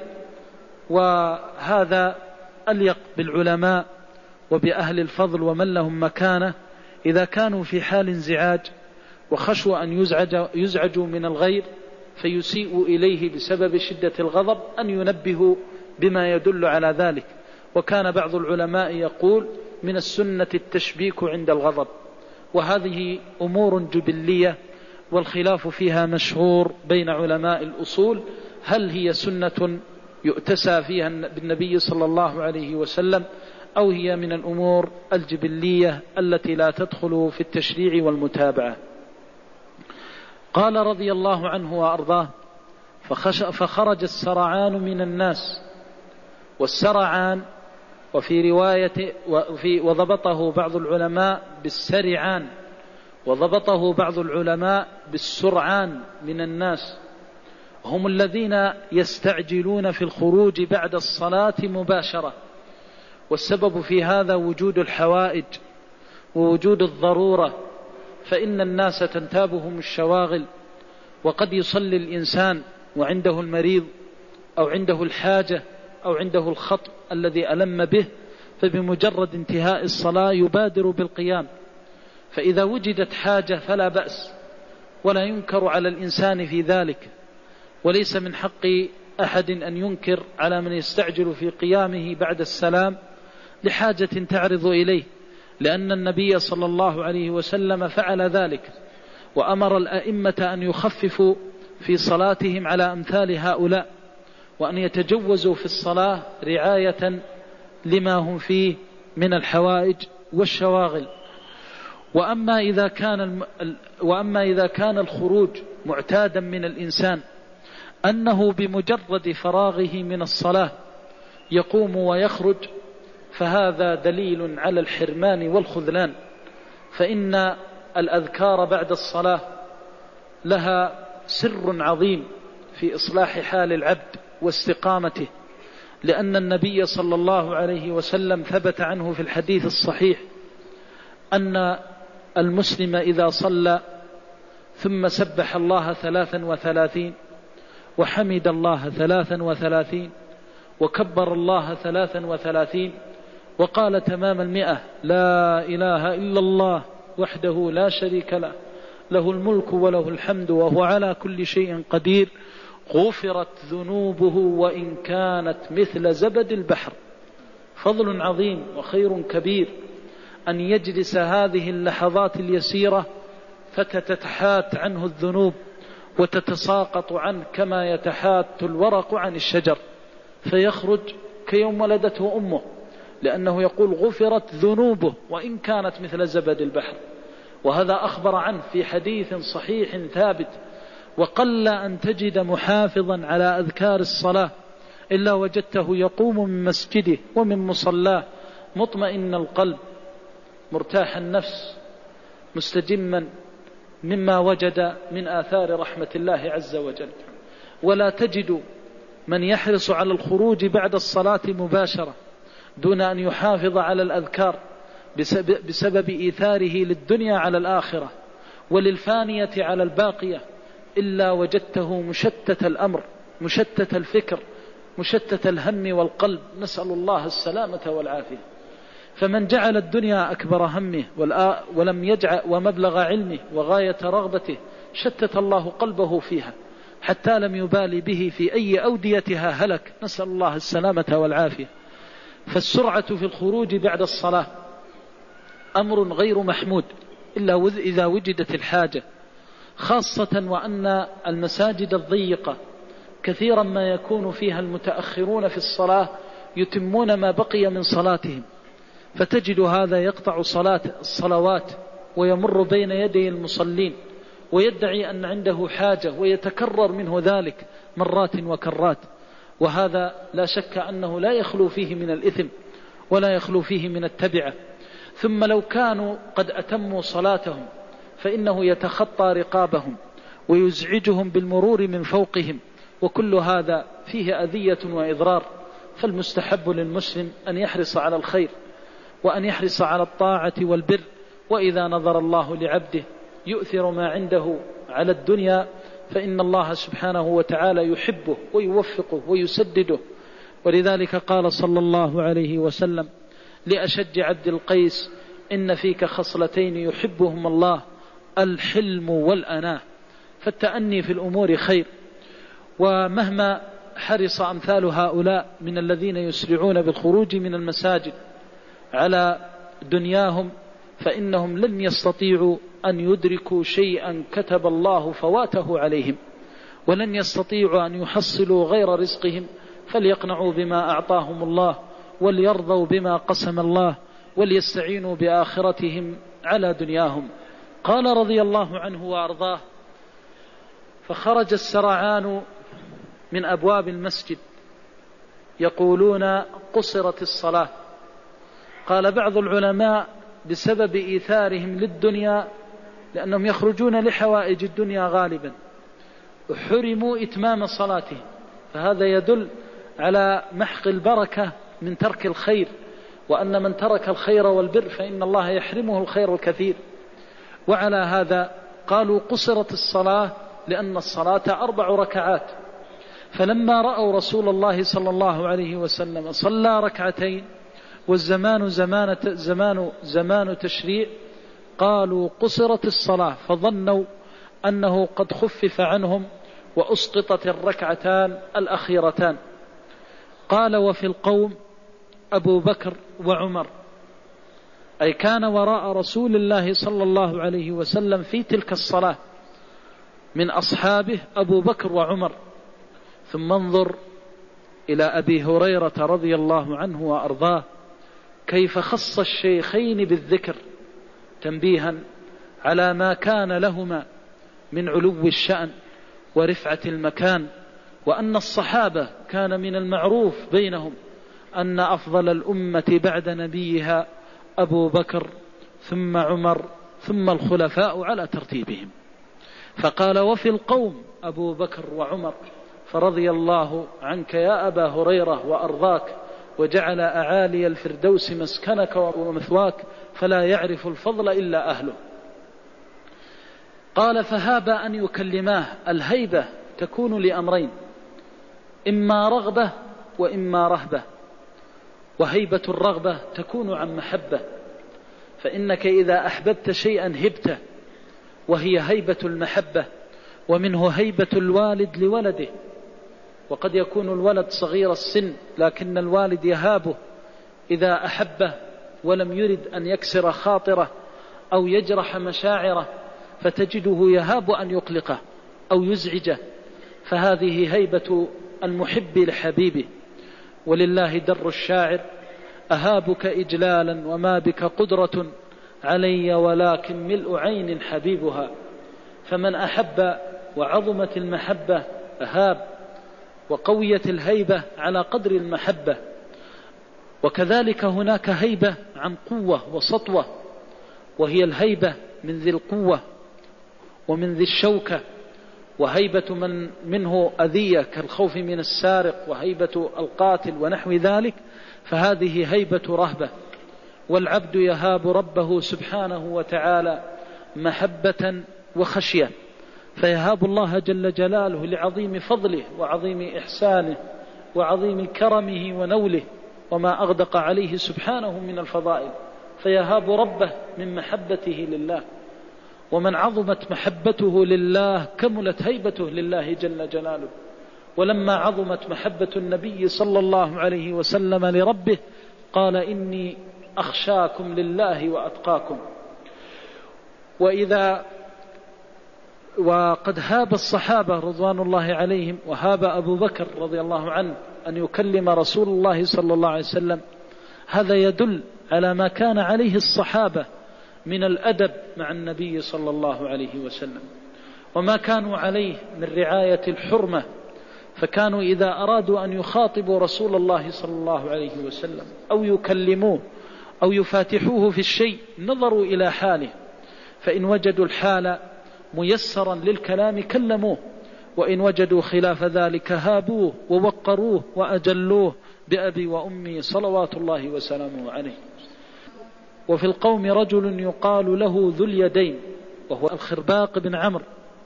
وهذا أليق بالعلماء وبأهل الفضل ومن لهم مكانة إذا كانوا في حال انزعاج وخشوا أن يزعجوا من الغير فيسيئوا إليه بسبب شدة الغضب أن ينبهوا بما يدل على ذلك. وكان بعض العلماء يقول من السنة التشبيك عند الغضب، وهذه أمور جبلية والخلاف فيها مشهور بين علماء الأصول، هل هي سنة يؤتسى فيها بالنبي صلى الله عليه وسلم أو هي من الأمور الجبلية التي لا تدخل في التشريع والمتابعة. قال رضي الله عنه وأرضاه فخرج السرعان من الناس. والسرعان وفي رواية وضبطه بعض العلماء بالسرعان، وضبطه بعض العلماء بالسرعان من الناس، هم الذين يستعجلون في الخروج بعد الصلاة مباشرة. والسبب في هذا وجود الحوائج ووجود الضرورة، فإن الناس تنتابهم الشواغل، وقد يصلي الإنسان وعنده المريض أو عنده الحاجة أو عنده الخطب الذي ألم به، فبمجرد انتهاء الصلاة يبادر بالقيام. فإذا وجدت حاجة فلا بأس، ولا ينكر على الإنسان في ذلك، وليس من حق أحد أن ينكر على من يستعجل في قيامه بعد السلام لحاجة تعرض إليه، لأن النبي صلى الله عليه وسلم فعل ذلك، وأمر الأئمة أن يخففوا في صلاتهم على أمثال هؤلاء، وأن يتجوزوا في الصلاة رعاية لما هم فيه من الحوائج والشواغل. وأما إذا كان الخروج معتادا من الإنسان أنه بمجرد فراغه من الصلاة يقوم ويخرج، فهذا دليل على الحرمان والخذلان، فإن الأذكار بعد الصلاة لها سر عظيم في إصلاح حال العبد واستقامته، لأن النبي صلى الله عليه وسلم ثبت عنه في الحديث الصحيح أن المسلم إذا صلى ثم سبح الله 33 وحمد الله 33 وكبر الله 33 وقال تمام 100 لا إله إلا الله وحده لا شريك له، له الملك وله الحمد وهو على كل شيء قدير، غفرت ذنوبه وإن كانت مثل زبد البحر. فضل عظيم وخير كبير أن يجلس هذه اللحظات اليسيرة فتتحات عنه الذنوب وتتساقط عنه كما يتحات الورق عن الشجر، فيخرج كيوم ولدته أمه، لأنه يقول غفرت ذنوبه وإن كانت مثل زبد البحر. وهذا أخبر عنه في حديث صحيح ثابت. وقل أن تجد محافظا على أذكار الصلاة إلا وجدته يقوم من مسجده ومن مصلاه مطمئن القلب مرتاح النفس مستجما مما وجد من آثار رحمة الله عز وجل. ولا تجد من يحرص على الخروج بعد الصلاة مباشرة دون أن يحافظ على الأذكار بسبب إيثاره للدنيا على الآخرة وللفانية على الباقية، إلا وجدته مشتت الأمر مشتت الفكر مشتت الهم والقلب، نسأل الله السلامة والعافية. فمن جعل الدنيا أكبر همه ولم يجعل ومبلغ علمه وغاية رغبته شتت الله قلبه فيها حتى لم يبالي به في أي أوديتها هلك، نسأل الله السلامة والعافية. فالسرعة في الخروج بعد الصلاة أمر غير محمود إلا إذا وجدت الحاجة، خاصة وأن المساجد الضيقة كثيرا ما يكون فيها المتأخرون في الصلاة يتمون ما بقي من صلاتهم، فتجد هذا يقطع الصلوات ويمر بين يدي المصلين ويدعي أن عنده حاجة ويتكرر منه ذلك مرات وكرات، وهذا لا شك أنه لا يخلو فيه من الإثم ولا يخلو فيه من التبعة. ثم لو كانوا قد أتموا صلاتهم فإنه يتخطى رقابهم ويزعجهم بالمرور من فوقهم، وكل هذا فيه أذية وإضرار. فالمستحب للمسلم أن يحرص على الخير وأن يحرص على الطاعة والبر، وإذا نظر الله لعبده يؤثر ما عنده على الدنيا فإن الله سبحانه وتعالى يحبه ويوفقه ويسدده. ولذلك قال صلى الله عليه وسلم لأشج عبد القيس إن فيك خصلتين يحبهم الله الحلم والأناة. فالتأني في الأمور خير، ومهما حرص أمثال هؤلاء من الذين يسرعون بالخروج من المساجد على دنياهم فإنهم لن يستطيعوا أن يدركوا شيئا كتب الله فواته عليهم، ولن يستطيعوا أن يحصلوا غير رزقهم، فليقنعوا بما أعطاهم الله وليرضوا بما قسم الله وليستعينوا بآخرتهم على دنياهم. قال رضي الله عنه وأرضاه: فخرج السرعان من أبواب المسجد يقولون قصرت الصلاة. قال بعض العلماء بسبب إيثارهم للدنيا، لأنهم يخرجون لحوائج الدنيا غالبا، حرموا إتمام صلاتهم، فهذا يدل على محق البركة من ترك الخير، وأن من ترك الخير والبر فإن الله يحرمه الخير الكثير. وعلى هذا قالوا قصرت الصلاة لأن الصلاة 4 ركعات، فلما رأوا رسول الله صلى الله عليه وسلم صلى ركعتين والزمان زمان تشريع قالوا قصرت الصلاة، فظنوا أنه قد خفف عنهم وأسقطت الركعتان الأخيرتان. قال وفي القوم أبو بكر وعمر، أي كان وراء رسول الله صلى الله عليه وسلم في تلك الصلاة من أصحابه أبو بكر وعمر. ثم انظر إلى أبي هريرة رضي الله عنه وأرضاه كيف خص الشيخين بالذكر تنبيها على ما كان لهما من علو الشأن ورفعة المكان، وأن الصحابة كان من المعروف بينهم أن أفضل الأمة بعد نبيها أبو بكر ثم عمر ثم الخلفاء على ترتيبهم. فقال وفي القوم أبو بكر وعمر، فرضي الله عنك يا أبا هريرة وأرضاك وجعل أعالي الفردوس مسكنك ومثواك فلا يعرف الفضل إلا أهله. قال فهاب أن يكلماه. الهيبة تكون لأمرين، إما رغبة وإما رهبة. وهيبة الرغبة تكون عن محبة، فإنك إذا أحببت شيئا هبته، وهي هيبة المحبة. ومنه هيبة الوالد لولده، وقد يكون الولد صغير السن لكن الوالد يهابه إذا أحبه ولم يرد أن يكسر خاطره أو يجرح مشاعره، فتجده يهاب أن يقلقه أو يزعجه، فهذه هيبة المحب لحبيبه. ولله در الشاعر: أهابك إجلالا وما بك قدرة علي ولكن ملء عين حبيبها. فمن أحب وعظمت المحبة أهاب، وقويت الهيبة على قدر المحبة. وكذلك هناك هيبة عن قوة وسطوة، وهي الهيبة من ذي القوة ومن ذي الشوكة، وهيبة من منه أذية كالخوف من السارق، وهيبة القاتل ونحو ذلك، فهذه هيبة رهبة. والعبد يهاب ربه سبحانه وتعالى محبة وخشية، فيهاب الله جل جلاله لعظيم فضله وعظيم إحسانه وعظيم كرمه ونوله وما أغدق عليه سبحانه من الفضائل، فيهاب ربه من محبته لله. ومن عظمت محبته لله كملت هيبته لله جل جلاله. ولما عظمت محبة النبي صلى الله عليه وسلم لربه قال: إني أخشاكم لله وأتقاكم. وقد هاب الصحابة رضوان الله عليهم، وهاب أبو بكر رضي الله عنه أن يكلم رسول الله صلى الله عليه وسلم. هذا يدل على ما كان عليه الصحابة من الأدب مع النبي صلى الله عليه وسلم، وما كانوا عليه من رعاية الحرمة. فكانوا إذا أرادوا أن يخاطبوا رسول الله صلى الله عليه وسلم أو يكلموه أو يفاتحوه في الشيء نظروا إلى حاله، فإن وجدوا الحال ميسرا للكلام كلموه، وإن وجدوا خلاف ذلك هابوه ووقروه وأجلوه بأبي وأمي صلوات الله وسلامه عليه. وفي القوم رجل يقال له ذو اليدين، وهو الخرباق بن عمرو،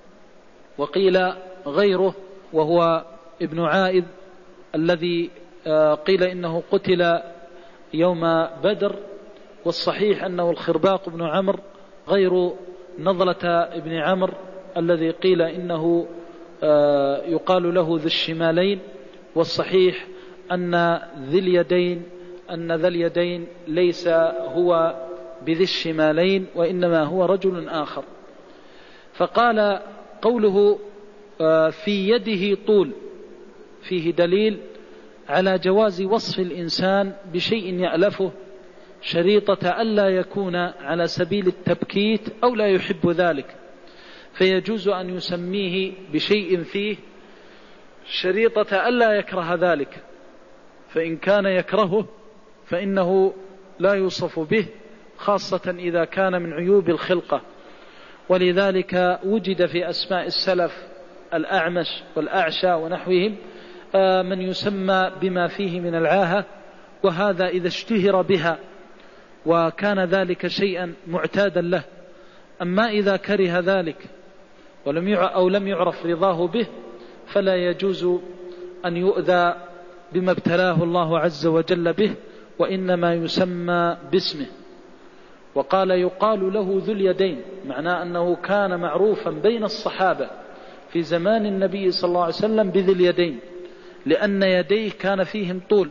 وقيل غيره وهو ابن عائذ الذي قيل إنه قتل يوم بدر، والصحيح أنه الخرباق بن عمرو غير نضلة ابن عمرو الذي قيل إنه يقال له ذو الشمالين. والصحيح أن ذا اليدين ليس هو بذي الشمالين، وإنما هو رجل آخر. فقال قوله في يده طول فيه دليل على جواز وصف الإنسان بشيء يألفه شريطة ألا يكون على سبيل التبكيت أو لا يحب ذلك، فيجوز أن يسميه بشيء فيه شريطة ألا يكره ذلك، فإن كان يكرهه فإنه لا يوصف به، خاصة إذا كان من عيوب الخلقة. ولذلك وجد في أسماء السلف الأعمش والأعشى ونحوهم من يسمى بما فيه من العاهة، وهذا إذا اشتهر بها وكان ذلك شيئا معتادا له. أما إذا كره ذلك أو لم يعرف رضاه به فلا يجوز أن يؤذى بما ابتلاه الله عز وجل به، وإنما يسمى باسمه. وقال يقال له ذو اليدين، معناه أنه كان معروفا بين الصحابة في زمان النبي صلى الله عليه وسلم بذي اليدين، لأن يديه كان فيهم طول،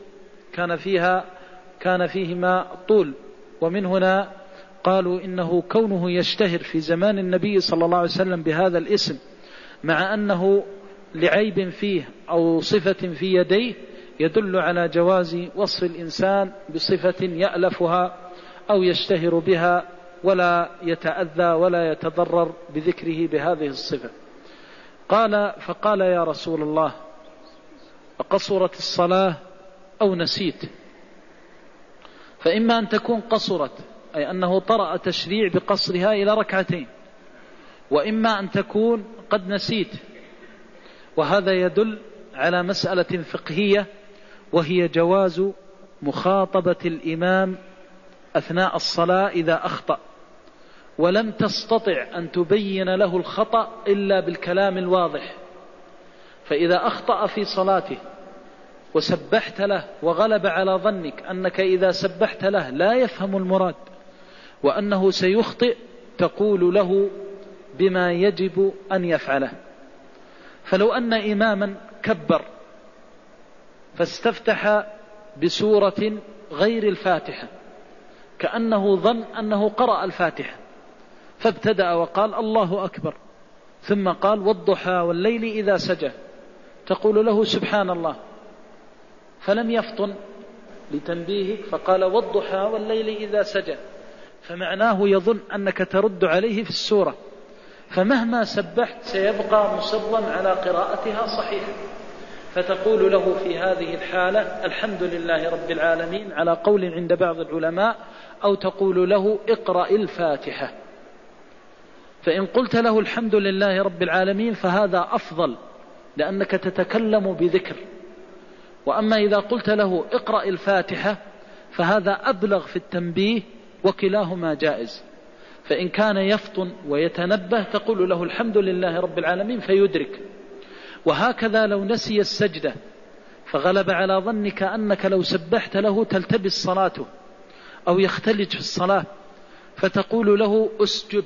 كان فيهما طول. ومن هنا قالوا إنه كونه يشتهر في زمان النبي صلى الله عليه وسلم بهذا الاسم، مع أنه لعيب فيه أو صفة في يديه، يدل على جواز وصف الإنسان بصفة يألفها أو يشتهر بها ولا يتأذى ولا يتضرر بذكره بهذه الصفة. فقال يا رسول الله أقصرت الصلاة أو نسيت؟ فإما أن تكون قصرت، أي أنه طرأ تشريع بقصرها إلى ركعتين، وإما أن تكون قد نسيت. وهذا يدل على مسألة فقهية، وهي جواز مخاطبة الإمام أثناء الصلاة إذا أخطأ ولم تستطع أن تبين له الخطأ إلا بالكلام الواضح. فإذا أخطأ في صلاته وسبحت له وغلب على ظنك أنك إذا سبحت له لا يفهم المراد وأنه سيخطئ، تقول له بما يجب أن يفعله. فلو أن إماما كبر فاستفتح بسورة غير الفاتحة، كأنه ظن أنه قرأ الفاتحة، فابتدأ وقال الله أكبر، ثم قال والضحى والليل إذا سجى، تقول له سبحان الله، فلم يفطن لتنبيهك فقال والضحى والليل إذا سجى، فمعناه يظن أنك ترد عليه في السورة، فمهما سبحت سيبقى مصرا على قراءتها صحيحة. فتقول له في هذه الحالة الحمد لله رب العالمين على قول عند بعض العلماء، أو تقول له اقرأ الفاتحة. فإن قلت له الحمد لله رب العالمين فهذا أفضل، لأنك تتكلم بذكر. وأما إذا قلت له اقرأ الفاتحة فهذا أبلغ في التنبيه، وكلاهما جائز. فإن كان يفطن ويتنبه تقول له الحمد لله رب العالمين فيدرك. وهكذا لو نسي السجدة فغلب على ظنك أنك لو سبحت له تلتبس صلاته أو يختلج في الصلاة، فتقول له اسجد،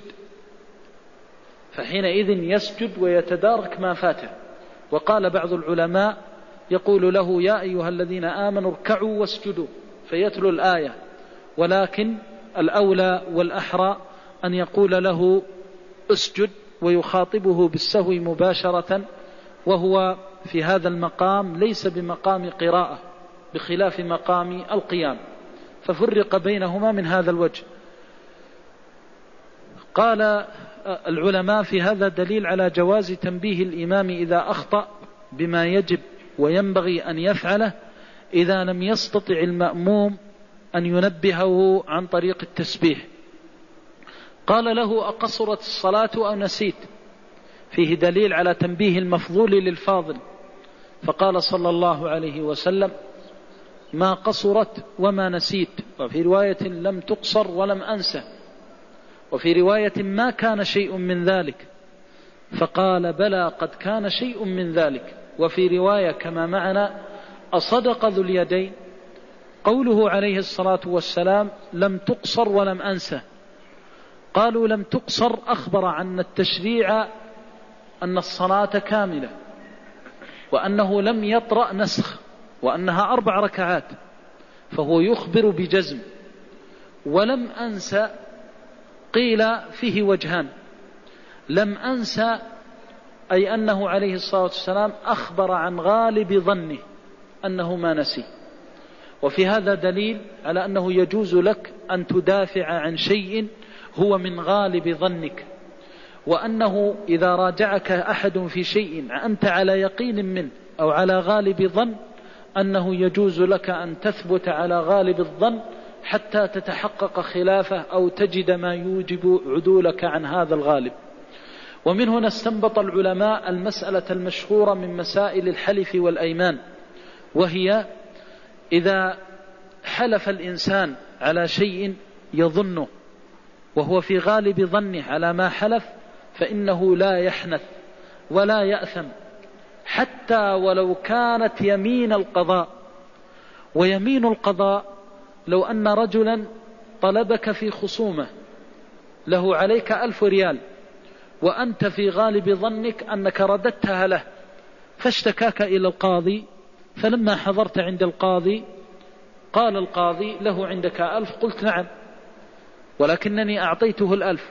فحينئذ يسجد ويتدارك ما فاته. وقال بعض العلماء يقول له يا أيها الذين آمنوا اركعوا واسجدوا، فيتلو الآية، ولكن الأولى والأحرى أن يقول له اسجد ويخاطبه بالسهو مباشرة، وهو في هذا المقام ليس بمقام قراءة بخلاف مقام القيام، ففرق بينهما من هذا الوجه. قال العلماء في هذا دليل على جواز تنبيه الإمام إذا أخطأ بما يجب وينبغي أن يفعله، إذا لم يستطع المأموم أن ينبهه عن طريق التسبيح. قال له أقصرت الصلاة أو نسيت؟ فيه دليل على تنبيه المفضول للفاضل، فقال صلى الله عليه وسلم ما قصرت وما نسيت، وفي رواية لم تقصر ولم أنسى، وفي رواية ما كان شيء من ذلك، فقال بلى قد كان شيء من ذلك. وفي رواية كما معنا أصدق ذو اليدين قوله عليه الصلاة والسلام لم تقصر ولم أنسى. قالوا لم تقصر أخبر عن التشريع أن الصلاة كاملة، وأنه لم يطرأ نسخ، وأنها 4 ركعات، فهو يخبر بجزم. ولم أنسى قيل فيه وجهان، لم أنسى أي أنه عليه الصلاة والسلام أخبر عن غالب ظنه أنه ما نسي. وفي هذا دليل على أنه يجوز لك أن تدافع عن شيء هو من غالب ظنك، وأنه إذا راجعك أحد في شيء أنت على يقين منه أو على غالب ظن، أنه يجوز لك أن تثبت على غالب الظن حتى تتحقق خلافه أو تجد ما يوجب عدولك عن هذا الغالب. ومن هنا استنبط العلماء المسألة المشهورة من مسائل الحلف والأيمان، وهي إذا حلف الإنسان على شيء يظنه وهو في غالب ظنه على ما حلف، فإنه لا يحنث ولا يأثم حتى ولو كانت يمين القضاء. ويمين القضاء لو أن رجلا طلبك في خصومة له عليك 1000 ريال، وأنت في غالب ظنك أنك رددتها له، فاشتكاك إلى القاضي، فلما حضرت عند القاضي قال القاضي له عندك 1000، قلت نعم ولكنني أعطيته 1000،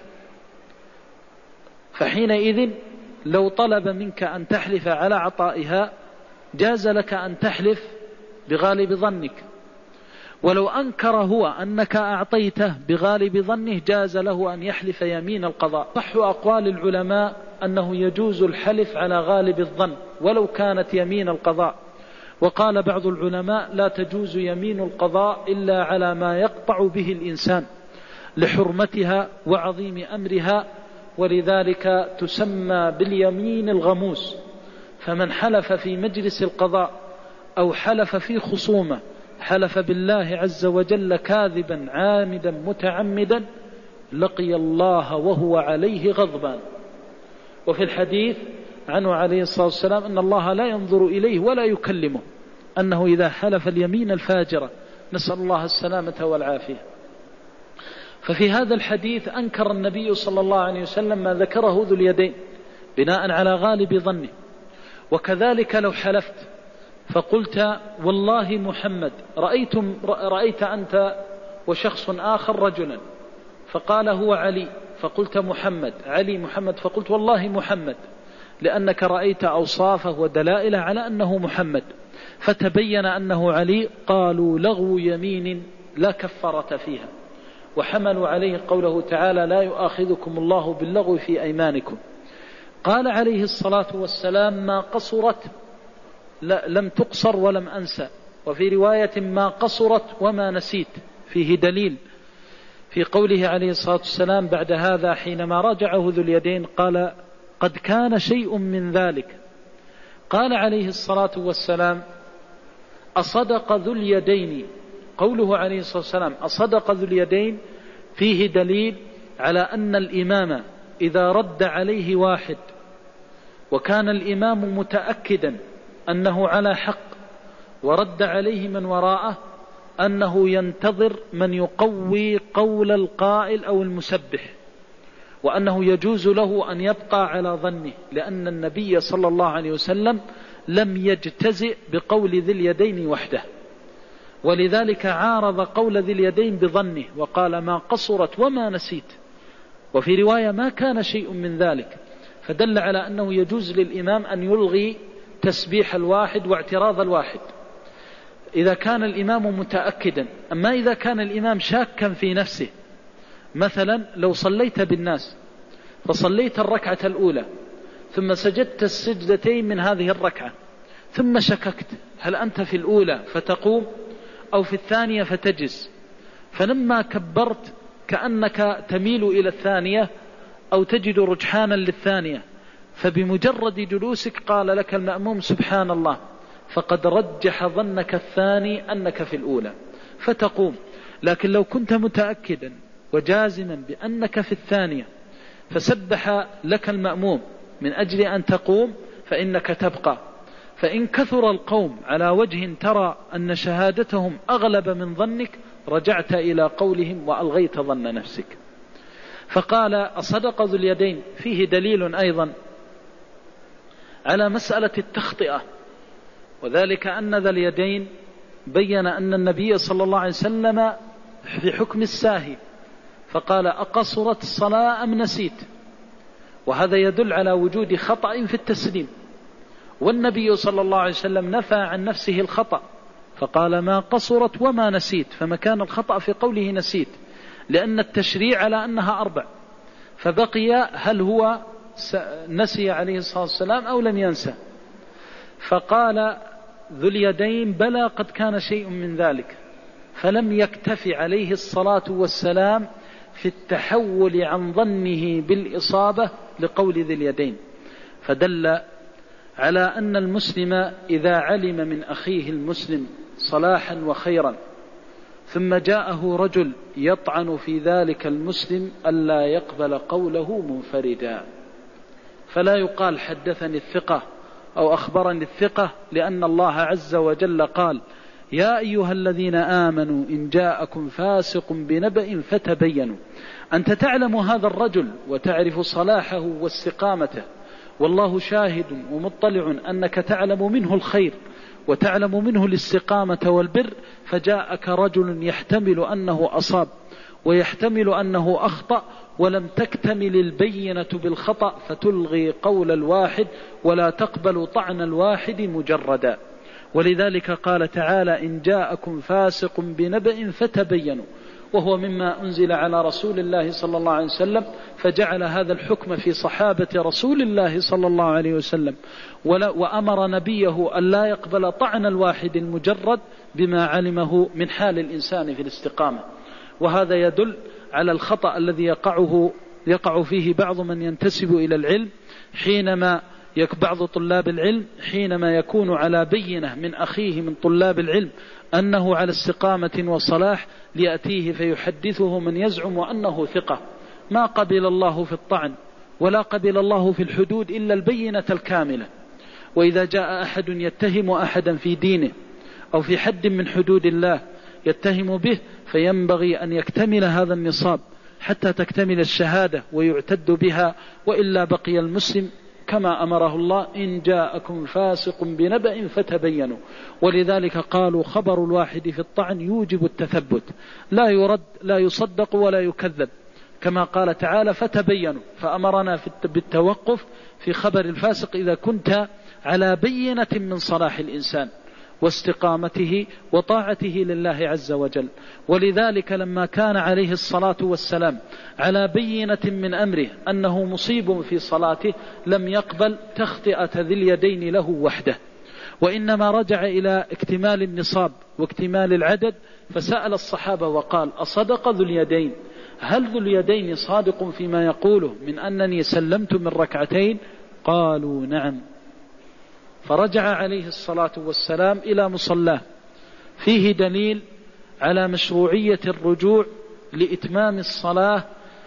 فحينئذ لو طلب منك أن تحلف على عطائها جاز لك أن تحلف بغالب ظنك، ولو أنكر هو أنك أعطيته بغالب ظنه جاز له أن يحلف يمين القضاء. صح أقوال العلماء أنه يجوز الحلف على غالب الظن ولو كانت يمين القضاء، وقال بعض العلماء لا تجوز يمين القضاء إلا على ما يقطع به الإنسان لحرمتها وعظيم أمرها، ولذلك تسمى باليمين الغموس. فمن حلف في مجلس القضاء أو حلف في خصومة حلف بالله عز وجل كاذبا عامدا متعمدا لقي الله وهو عليه غضبان. وفي الحديث عنه عليه الصلاة والسلام أن الله لا ينظر إليه ولا يكلمه، أنه إذا حلف اليمين الفاجرة، نسأل الله السلامة والعافية. ففي هذا الحديث أنكر النبي صلى الله عليه وسلم ما ذكره ذو اليدين بناء على غالب ظنه. وكذلك لو حلفت فقلت والله محمد، رأيت أنت وشخص آخر رجلا فقال هو علي، فقلت محمد، علي محمد، فقلت والله محمد، لأنك رأيت أوصافه ودلائله على أنه محمد، فتبين أنه علي، قالوا لغو يمين لا كفارة فيها، وحملوا عليه قوله تعالى لا يؤاخذكم الله باللغو في أيمانكم. قال عليه الصلاة والسلام ما قصرت، لم تقصر ولم أنسى، وفي رواية ما قصرت وما نسيت، فيه دليل في قوله عليه الصلاة والسلام بعد هذا حينما راجعه ذو اليدين قال قد كان شيء من ذلك. قال عليه الصلاة والسلام أصدق ذو اليدين، قوله عليه الصلاة والسلام أصدق ذو اليدين فيه دليل على أن الإمام إذا رد عليه واحد وكان الإمام متأكدا أنه على حق ورد عليه من وراءه، أنه ينتظر من يقوي قول القائل أو المسبح، وأنه يجوز له أن يبقى على ظنه، لأن النبي صلى الله عليه وسلم لم يجتزئ بقول ذي اليدين وحده، ولذلك عارض قول ذي اليدين بظنه وقال ما قصرت وما نسيت، وفي رواية ما كان شيء من ذلك، فدل على أنه يجوز للإمام أن يلغي تسبيح الواحد واعتراض الواحد إذا كان الإمام متأكدا. أما إذا كان الإمام شاكا في نفسه، مثلا لو صليت بالناس فصليت الركعة الأولى ثم سجدت السجدتين من هذه الركعة ثم شككت هل أنت في الأولى فتقوم أو في الثانية فتجز، فلما كبرت كأنك تميل إلى الثانية أو تجد رجحانا للثانية، فبمجرد جلوسك قال لك المأموم سبحان الله، فقد رجح ظنك الثاني أنك في الأولى فتقوم. لكن لو كنت متأكدا وجازما بأنك في الثانية فسبح لك المأموم من أجل أن تقوم فإنك تبقى. فإن كثر القوم على وجه ترى أن شهادتهم أغلب من ظنك رجعت إلى قولهم وألغيت ظن نفسك. فقال أصدق ذو اليدين فيه دليل أيضا على مسألة التخطئة، وذلك أن ذا اليدين بين أن النبي صلى الله عليه وسلم في حكم الساهي فقال أقصرت الصلاة أم نسيت، وهذا يدل على وجود خطأ في التسليم، والنبي صلى الله عليه وسلم نفى عن نفسه الخطأ فقال ما قصرت وما نسيت، فمكان الخطأ في قوله نسيت، لأن التشريع على أنها 4، فبقي هل هو نسي عليه الصلاة والسلام أو لم ينسى. فقال ذو اليدين بلى قد كان شيء من ذلك، فلم يكتف عليه الصلاة والسلام في التحول عن ظنه بالإصابة لقول ذي اليدين، فدل على أن المسلم إذا علم من أخيه المسلم صلاحا وخيرا ثم جاءه رجل يطعن في ذلك المسلم ألا يقبل قوله منفردا، فلا يقال حدثني الثقة أو أخبرني الثقة، لأن الله عز وجل قال: يا أيها الذين آمنوا إن جاءكم فاسق بنبأ فتبينوا. أنت تعلم هذا الرجل وتعرف صلاحه واستقامته، والله شاهد ومطلع أنك تعلم منه الخير وتعلم منه الاستقامة والبر، فجاءك رجل يحتمل أنه أصاب ويحتمل أنه أخطأ، ولم تكتمل البينة بالخطأ، فتلغي قول الواحد ولا تقبل طعن الواحد مجردا. ولذلك قال تعالى: إن جاءكم فاسق بنبأ فتبينوا، وهو مما أنزل على رسول الله صلى الله عليه وسلم، فجعل هذا الحكم في صحابة رسول الله صلى الله عليه وسلم، وأمر نبيه أن لا يقبل طعن الواحد المجرد بما علمه من حال الإنسان في الاستقامة. وهذا يدل على الخطأ الذي يقع فيه بعض من ينتسب إلى العلم، بعض طلاب العلم حينما يكون على بينة من أخيه من طلاب العلم أنه على استقامة وصلاح، ليأتيه فيحدثه من يزعم أنه ثقة. ما قبل الله في الطعن ولا قبل الله في الحدود إلا البينة الكاملة. وإذا جاء أحد يتهم أحدا في دينه أو في حد من حدود الله يتهم به، فينبغي أن يكتمل هذا النصاب حتى تكتمل الشهادة ويعتد بها، وإلا بقي المسلم كما أمره الله: إن جاءكم فاسق بنبأ فتبينوا. ولذلك قالوا: خبر الواحد في الطعن يوجب التثبت، لا يرد لا يصدق ولا يكذب، كما قال تعالى: فتبينوا، فأمرنا بالتوقف في خبر الفاسق إذا كنت على بينة من صلاح الإنسان واستقامته وطاعته لله عز وجل. ولذلك لما كان عليه الصلاة والسلام على بينة من أمره أنه مصيب في صلاته، لم يقبل تخطئة ذي اليدين له وحده، وإنما رجع إلى اكتمال النصاب واكتمال العدد، فسأل الصحابة وقال: أصدق ذو اليدين؟ هل ذو اليدين صادق فيما يقوله من أنني سلمت من ركعتين؟ قالوا: نعم. فرجع عليه الصلاة والسلام إلى مصلاه. فيه دليل على مشروعية الرجوع لإتمام الصلاة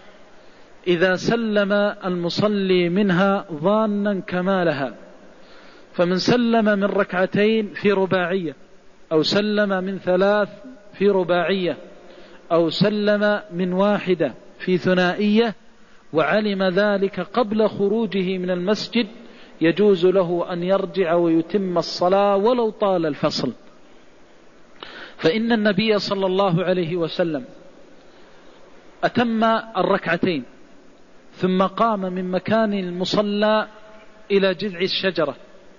إذا سلم المصلي منها ظانا كمالها. فمن سلم من ركعتين في رباعية، أو سلم من 3 في رباعية، أو سلم من 1 في ثنائية، وعلم ذلك قبل خروجه من المسجد، يجوز له أن يرجع ويتم الصلاة ولو طال الفصل. فإن النبي صلى الله عليه وسلم أتم الركعتين ثم قام من مكان المصلى إلى جذع الشجرة،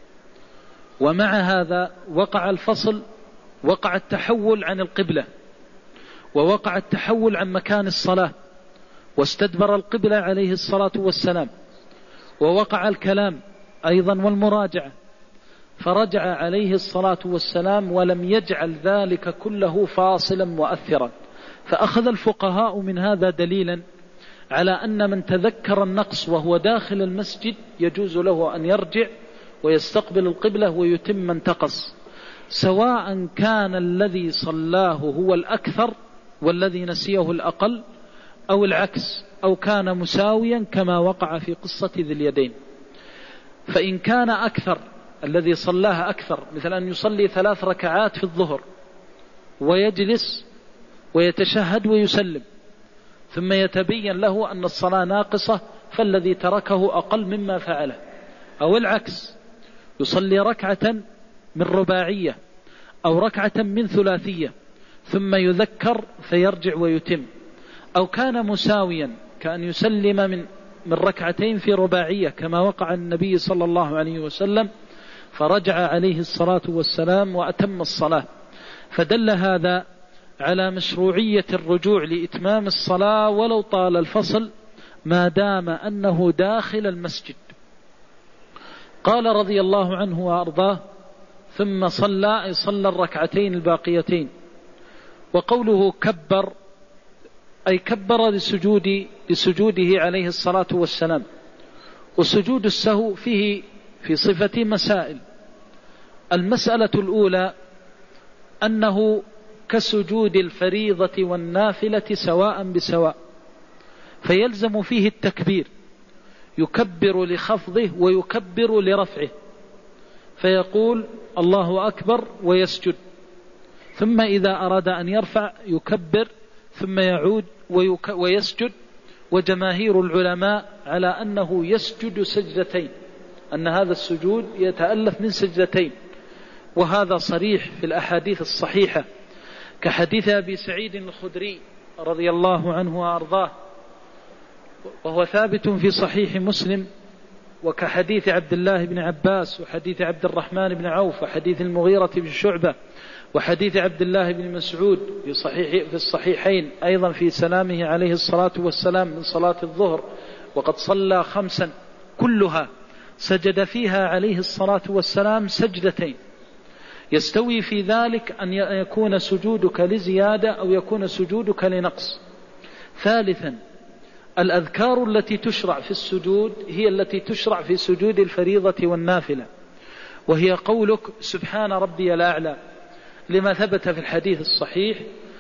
ومع هذا وقع الفصل، وقع التحول عن القبلة، ووقع التحول عن مكان الصلاة، واستدبر القبلة عليه الصلاة والسلام، ووقع الكلام أيضا والمراجعة، فرجع عليه الصلاة والسلام ولم يجعل ذلك كله فاصلا مؤثرا. فأخذ الفقهاء من هذا دليلا على أن من تذكر النقص وهو داخل المسجد يجوز له أن يرجع ويستقبل القبلة ويتم ما انتقص، سواء كان الذي صلاه هو الأكثر والذي نسيه الأقل، أو العكس، أو كان مساويا كما وقع في قصة ذي اليدين. فإن كان أكثر، الذي صلاها أكثر، مثل أن يصلي 3 ركعات في الظهر ويجلس ويتشهد ويسلم، ثم يتبين له أن الصلاة ناقصة، فالذي تركه أقل مما فعله. أو العكس، يصلي ركعة من رباعية أو ركعة من ثلاثية ثم يذكر فيرجع ويتم. أو كان مساويا كأن يسلم من ركعتين في رباعية كما وقع النبي صلى الله عليه وسلم، فرجع عليه الصلاة والسلام وأتم الصلاة. فدل هذا على مشروعية الرجوع لإتمام الصلاة ولو طال الفصل ما دام أنه داخل المسجد. قال رضي الله عنه وأرضاه: ثم صلى الركعتين الباقيتين. وقوله كبر أي كبر لسجوده عليه الصلاة والسلام. وسجود السهو فيه في صفة مسائل. المسألة الأولى أنه كسجود الفريضة والنافلة سواء بسواء، فيلزم فيه التكبير، يكبر لخفضه ويكبر لرفعه. فيقول الله أكبر ويسجد، ثم إذا أراد أن يرفع يكبر ثم يعود ويسجد. وجماهير العلماء على أنه يسجد سجدتين، أن هذا السجود يتألف من سجدتين، وهذا صريح في الأحاديث الصحيحة كحديث أبي سعيد الخدري رضي الله عنه وأرضاه، وهو ثابت في صحيح مسلم، وكحديث عبد الله بن عباس وحديث عبد الرحمن بن عوف وحديث المغيرة بن شعبة وحديث عبد الله بن مسعود في الصحيحين أيضا في سلامه عليه الصلاة والسلام من صلاة الظهر، وقد صلى 5 كلها سجد فيها عليه الصلاة والسلام سجدتين. يستوي في ذلك أن يكون سجودك لزيادة أو يكون سجودك لنقص. ثالثا، الأذكار التي تشرع في السجود هي التي تشرع في سجود الفريضة والنافلة، وهي قولك سبحان ربي الأعلى، لما ثبت في الحديث الصحيح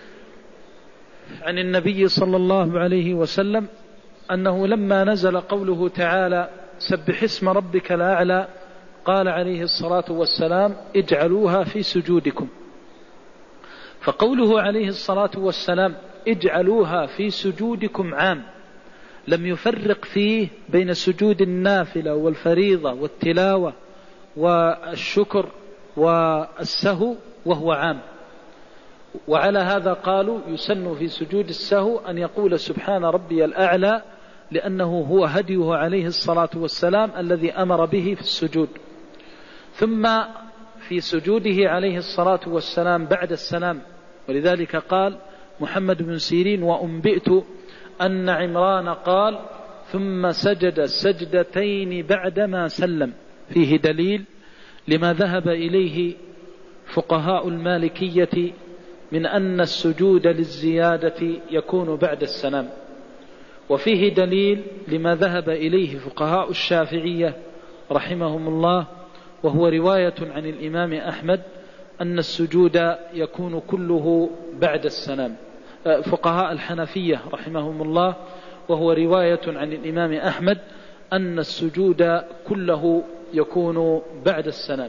عن النبي صلى الله عليه وسلم أنه لما نزل قوله تعالى سبح اسم ربك الأعلى قال عليه الصلاة والسلام اجعلوها في سجودكم. فقوله عليه الصلاة والسلام اجعلوها في سجودكم عام، لم يفرق فيه بين سجود النافلة والفريضة والتلاوة والشكر والسهو، وهو عام. وعلى هذا قالوا يسن في سجود السهو أن يقول سبحان ربي الأعلى، لأنه هو هديه عليه الصلاة والسلام الذي أمر به في السجود. ثم في سجوده عليه الصلاة والسلام بعد السلام، ولذلك قال محمد بن سيرين وأنبئت أن عمران قال ثم سجد سجدتين بعدما سلم، فيه دليل لما ذهب إليه فقهاء المالكية من أن السجود للزيادة يكون بعد السلام، وفيه دليل لما ذهب إليه فقهاء الشافعية رحمهم الله، وهو رواية عن الإمام أحمد أن السجود يكون كله بعد السلام. فقهاء الحنفية رحمهم الله، وهو رواية عن الإمام أحمد أن السجود كله يكون بعد السلام.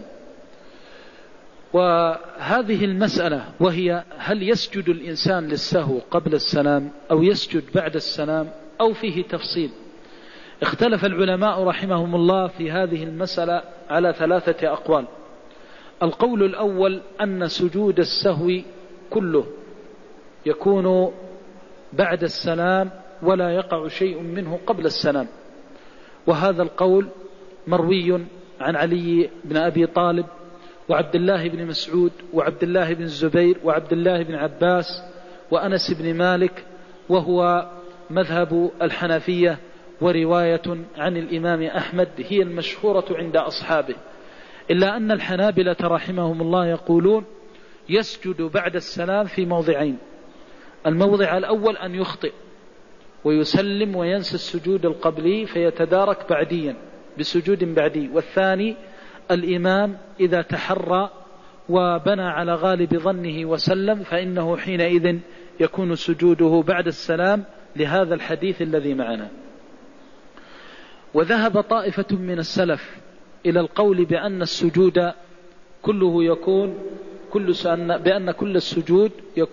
وهذه المسألة وهي هل يسجد الإنسان للسهو قبل السلام أو يسجد بعد السلام أو فيه تفصيل، اختلف العلماء رحمهم الله في هذه المسألة على 3 أقوال. القول الأول أن سجود السهو كله يكون بعد السلام ولا يقع شيء منه قبل السلام، وهذا القول مروي عن علي بن أبي طالب وعبد الله بن مسعود وعبد الله بن الزبير وعبد الله بن عباس وأنس بن مالك، وهو مذهب الحنفية ورواية عن الإمام أحمد هي المشهورة عند أصحابه، إلا أن الحنابلة رحمهم الله يقولون يسجد بعد السلام في موضعين. الموضع الأول أن يخطئ ويسلم وينسى السجود القبلي فيتدارك بعديا بسجود بعدي، والثاني الإمام إذا تحرى وبنى على غالب ظنه وسلم فإنه حينئذ يكون سجوده بعد السلام لهذا الحديث الذي معنا. وذهب طائفة من السلف إلى القول بأن السجود كله يكون بأن كل السجود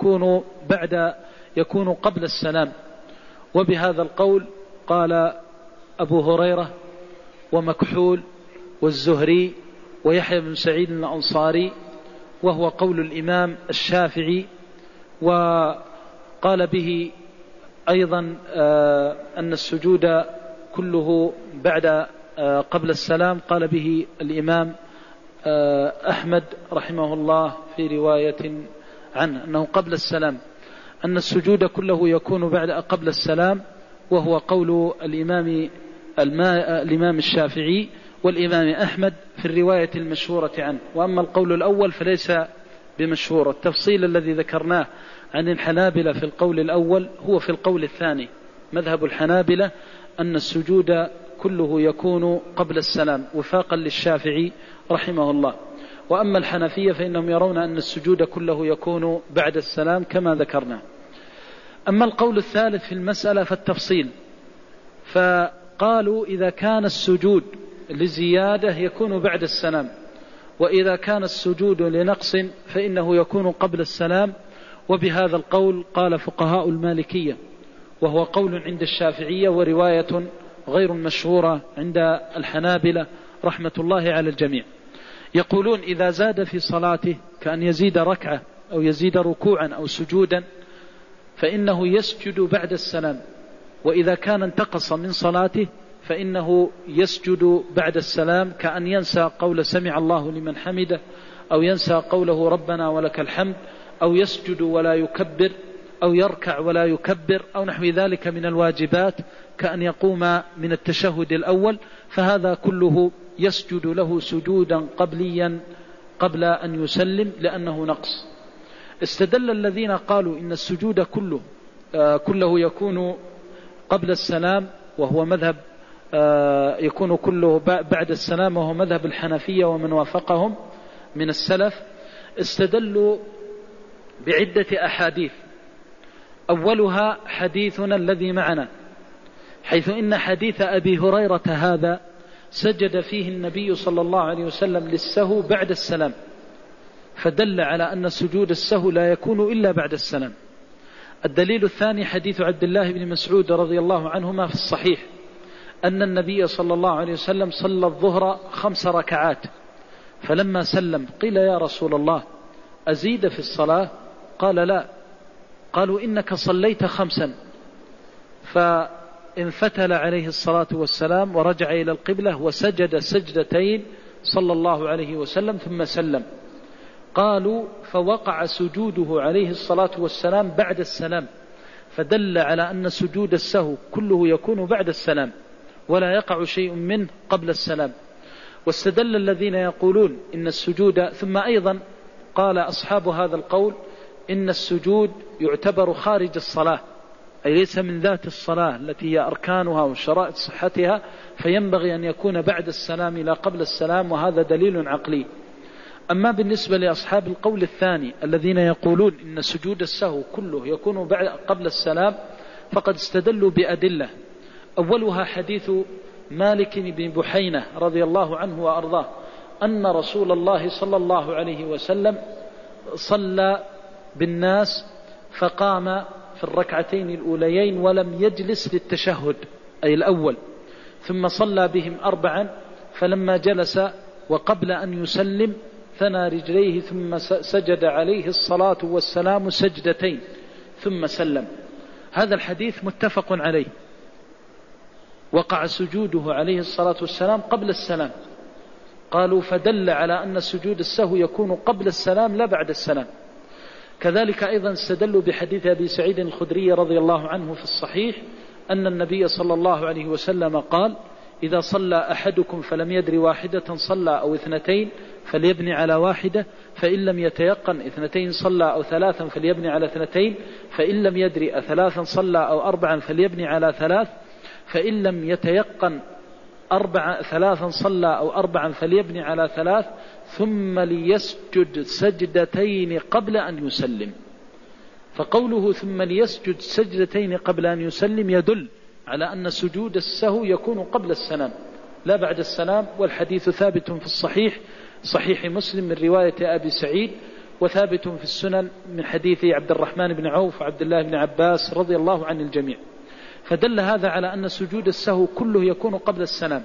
يكون قبل السلام، وبهذا القول قال أبو هريرة ومكحول والزهري ويحيى بن سعيد الأنصاري، وهو قول الإمام الشافعي. وقال به أيضا أن السجود كله قبل السلام، قال به الإمام أحمد رحمه الله في رواية عنه أنه قبل السلام، أن السجود كله يكون قبل السلام، وهو قول الإمام الشافعي والإمام أحمد في الرواية المشهورة عنه. وأما القول الأول فليس بمشهور، التفصيل الذي ذكرناه عن الحنابلة في القول الأول هو في القول الثاني. مذهب الحنابلة أن السجود كله يكون قبل السلام وفاقا للشافعي رحمه الله، وأما الحنفية فإنهم يرون أن السجود كله يكون بعد السلام كما ذكرنا. أما القول الثالث في المسألة فالتفصيل، فقالوا إذا كان السجود لزيادة يكون بعد السلام، وإذا كان السجود لنقص فإنه يكون قبل السلام. وبهذا القول قال فقهاء المالكية، وهو قول عند الشافعية ورواية غير مشهورة عند الحنابلة رحمة الله على الجميع. يقولون إذا زاد في صلاته كأن يزيد ركعة أو يزيد ركوعا أو سجودا فإنه يسجد بعد السلام، وإذا كان انتقص من صلاته فإنه يسجد بعد السلام، كأن ينسى قول سمع الله لمن حمده، أو ينسى قوله ربنا ولك الحمد، أو يسجد ولا يكبر، أو يركع ولا يكبر، أو نحو ذلك من الواجبات كأن يقوم من التشهد الأول، فهذا كله يسجد له سجودا قبليا قبل أن يسلم لأنه نقص. استدل الذين قالوا إن السجود كله يكون قبل السلام، وهو مذهب يكون كله بعد السلام، وهو مذهب الحنفية ومن وافقهم من السلف. استدلوا بعدة أحاديث، أولها حديثنا الذي معنا، حيث إن حديث أبي هريرة هذا سجد فيه النبي صلى الله عليه وسلم للسهو بعد السلام، فدل على أن سجود السهو لا يكون إلا بعد السلام. الدليل الثاني حديث عبد الله بن مسعود رضي الله عنهما في الصحيح أن النبي صلى الله عليه وسلم صلى الظهر 5 ركعات، فلما سلم قيل يا رسول الله أزيد في الصلاة؟ قال لا. قالوا إنك صليت 5، فانفتل عليه الصلاة والسلام ورجع إلى القبلة وسجد سجدتين صلى الله عليه وسلم ثم سلم. قالوا فوقع سجوده عليه الصلاة والسلام بعد السلام، فدل على أن سجود السهو كله يكون بعد السلام ولا يقع شيء منه قبل السلام. واستدل الذين يقولون إن السجود، ثم أيضا قال أصحاب هذا القول إن السجود يعتبر خارج الصلاة، أي ليس من ذات الصلاة التي هي أركانها وشرائط صحتها، فينبغي أن يكون بعد السلام لا قبل السلام، وهذا دليل عقلي. أما بالنسبة لأصحاب القول الثاني الذين يقولون إن سجود السهو كله يكون قبل السلام، فقد استدلوا بأدلة، أولها حديث مالك بن بحينة رضي الله عنه وأرضاه أن رسول الله صلى الله عليه وسلم صلى بالناس فقام في الركعتين الأوليين ولم يجلس للتشهد أي الأول، ثم صلى بهم 4، فلما جلس وقبل أن يسلم ثنى رجليه ثم سجد عليه الصلاة والسلام سجدتين ثم سلم. هذا الحديث متفق عليه، وقع سجوده عليه الصلاة والسلام قبل السلام. قالوا فدل على أن سجود السهو يكون قبل السلام لا بعد السلام. كذلك أيضا استدلوا بحديث أبي سعيد الخدري رضي الله عنه في الصحيح أن النبي صلى الله عليه وسلم قال إذا صلى أحدكم فلم يدري واحدة صلى أو 2 فليبني على 1، فإن لم يتيقن 2 صلى أو 3 فليبني على 2، فإن لم يدري 3 صلى أو 4 فليبني على 3، فإن لم يتيقن 3 صلى أو 4 فليبني على 3، ثم ليسجد سجدتين قبل أن يسلم. فقوله ثم ليسجد سجدتين قبل أن يسلم يدل على أن سجود السهو يكون قبل السلام لا بعد السلام، والحديث ثابت في الصحيح صحيح مسلم من رواية أبي سعيد، وثابت في السنن من حديث عبد الرحمن بن عوف وعبد الله بن عباس رضي الله عن الجميع. فدل هذا على أن سجود السهو كله يكون قبل السلام.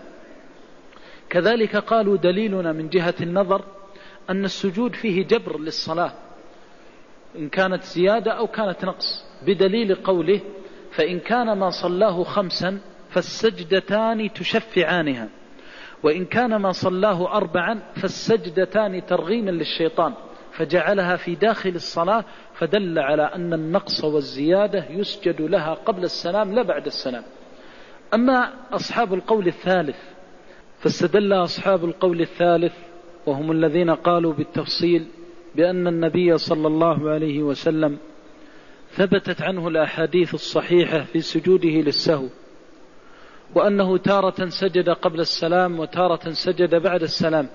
كذلك قالوا دليلنا من جهة النظر أن السجود فيه جبر للصلاة إن كانت زيادة أو كانت نقص، بدليل قوله فإن كان ما صلاه 5 فالسجدتان تشفعانها، وإن كان ما صلاه 4 فالسجدتان ترغيما للشيطان، فجعلها في داخل الصلاة، فدل على أن النقص والزيادة يسجد لها قبل السلام لا بعد السلام. أما أصحاب القول الثالث فاستدل أصحاب القول الثالث وهم الذين قالوا بالتفصيل بأن النبي صلى الله عليه وسلم ثبتت عنه الأحاديث الصحيحة في سجوده للسهو، وأنه تارة سجد قبل السلام وتارة سجد بعد السلام،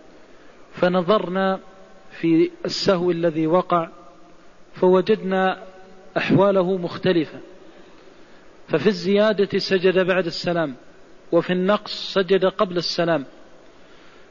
فنظرنا في السهو الذي وقع فوجدنا أحواله مختلفة، ففي الزيادة سجد بعد السلام، وفي النقص سجد قبل السلام،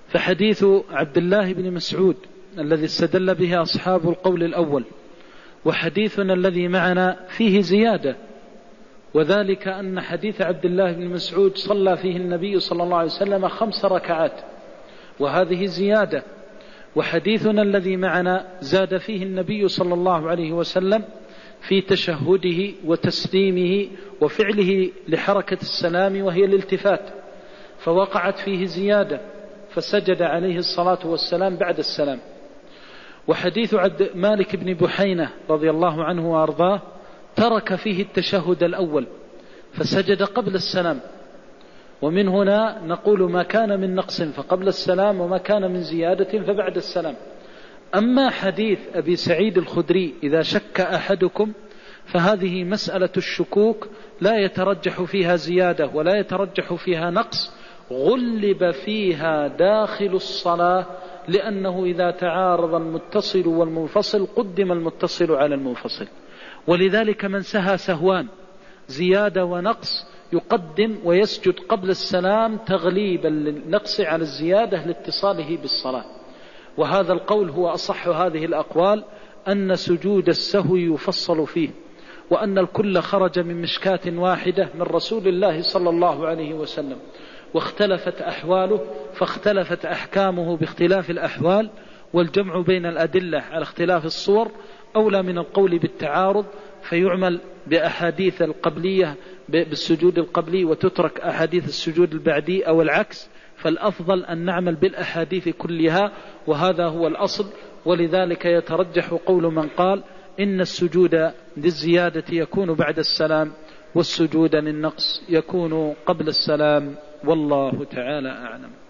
فحديث عبد الله بن مسعود الذي استدل به أصحاب القول الأول وحديثنا الذي معنا فيه زيادة، وذلك أن حديث عبد الله بن مسعود صلى فيه النبي صلى الله عليه وسلم 5 ركعات، وهذه زيادة. وحديثنا الذي معنا زاد فيه النبي صلى الله عليه وسلم في تشهده وتسليمه وفعله لحركة السلام وهي الالتفات، فوقعت فيه زيادة فسجد عليه الصلاة والسلام بعد السلام. وحديث عبد مالك بن بحينة رضي الله عنه وأرضاه ترك فيه التشهد الأول فسجد قبل السلام، ومن هنا نقول ما كان من نقص فقبل السلام وما كان من زيادة فبعد السلام. أما حديث أبي سعيد الخدري إذا شك أحدكم فهذه مسألة الشكوك لا يترجح فيها زيادة ولا يترجح فيها نقص، غلب فيها داخل الصلاة، لأنه إذا تعارض المتصل والمنفصل قدم المتصل على المنفصل. ولذلك من سهى سهوان زيادة ونقص يقدم ويسجد قبل السلام تغليبا للنقص على الزيادة لاتصاله بالصلاة. وهذا القول هو أصح هذه الأقوال، أن سجود السهو يفصل فيه، وأن الكل خرج من مشكاة واحدة من رسول الله صلى الله عليه وسلم، واختلفت أحواله فاختلفت أحكامه باختلاف الأحوال، والجمع بين الأدلة على اختلاف الصور أولى من القول بالتعارض، فيعمل بأحاديث القبلية بالسجود القبلي وتترك أحاديث السجود البعدي أو العكس، فالأفضل أن نعمل بالأحاديث كلها، وهذا هو الأصل. ولذلك يترجح قول من قال إن السجود للزيادة يكون بعد السلام والسجود للنقص يكون قبل السلام، والله تعالى أعلم.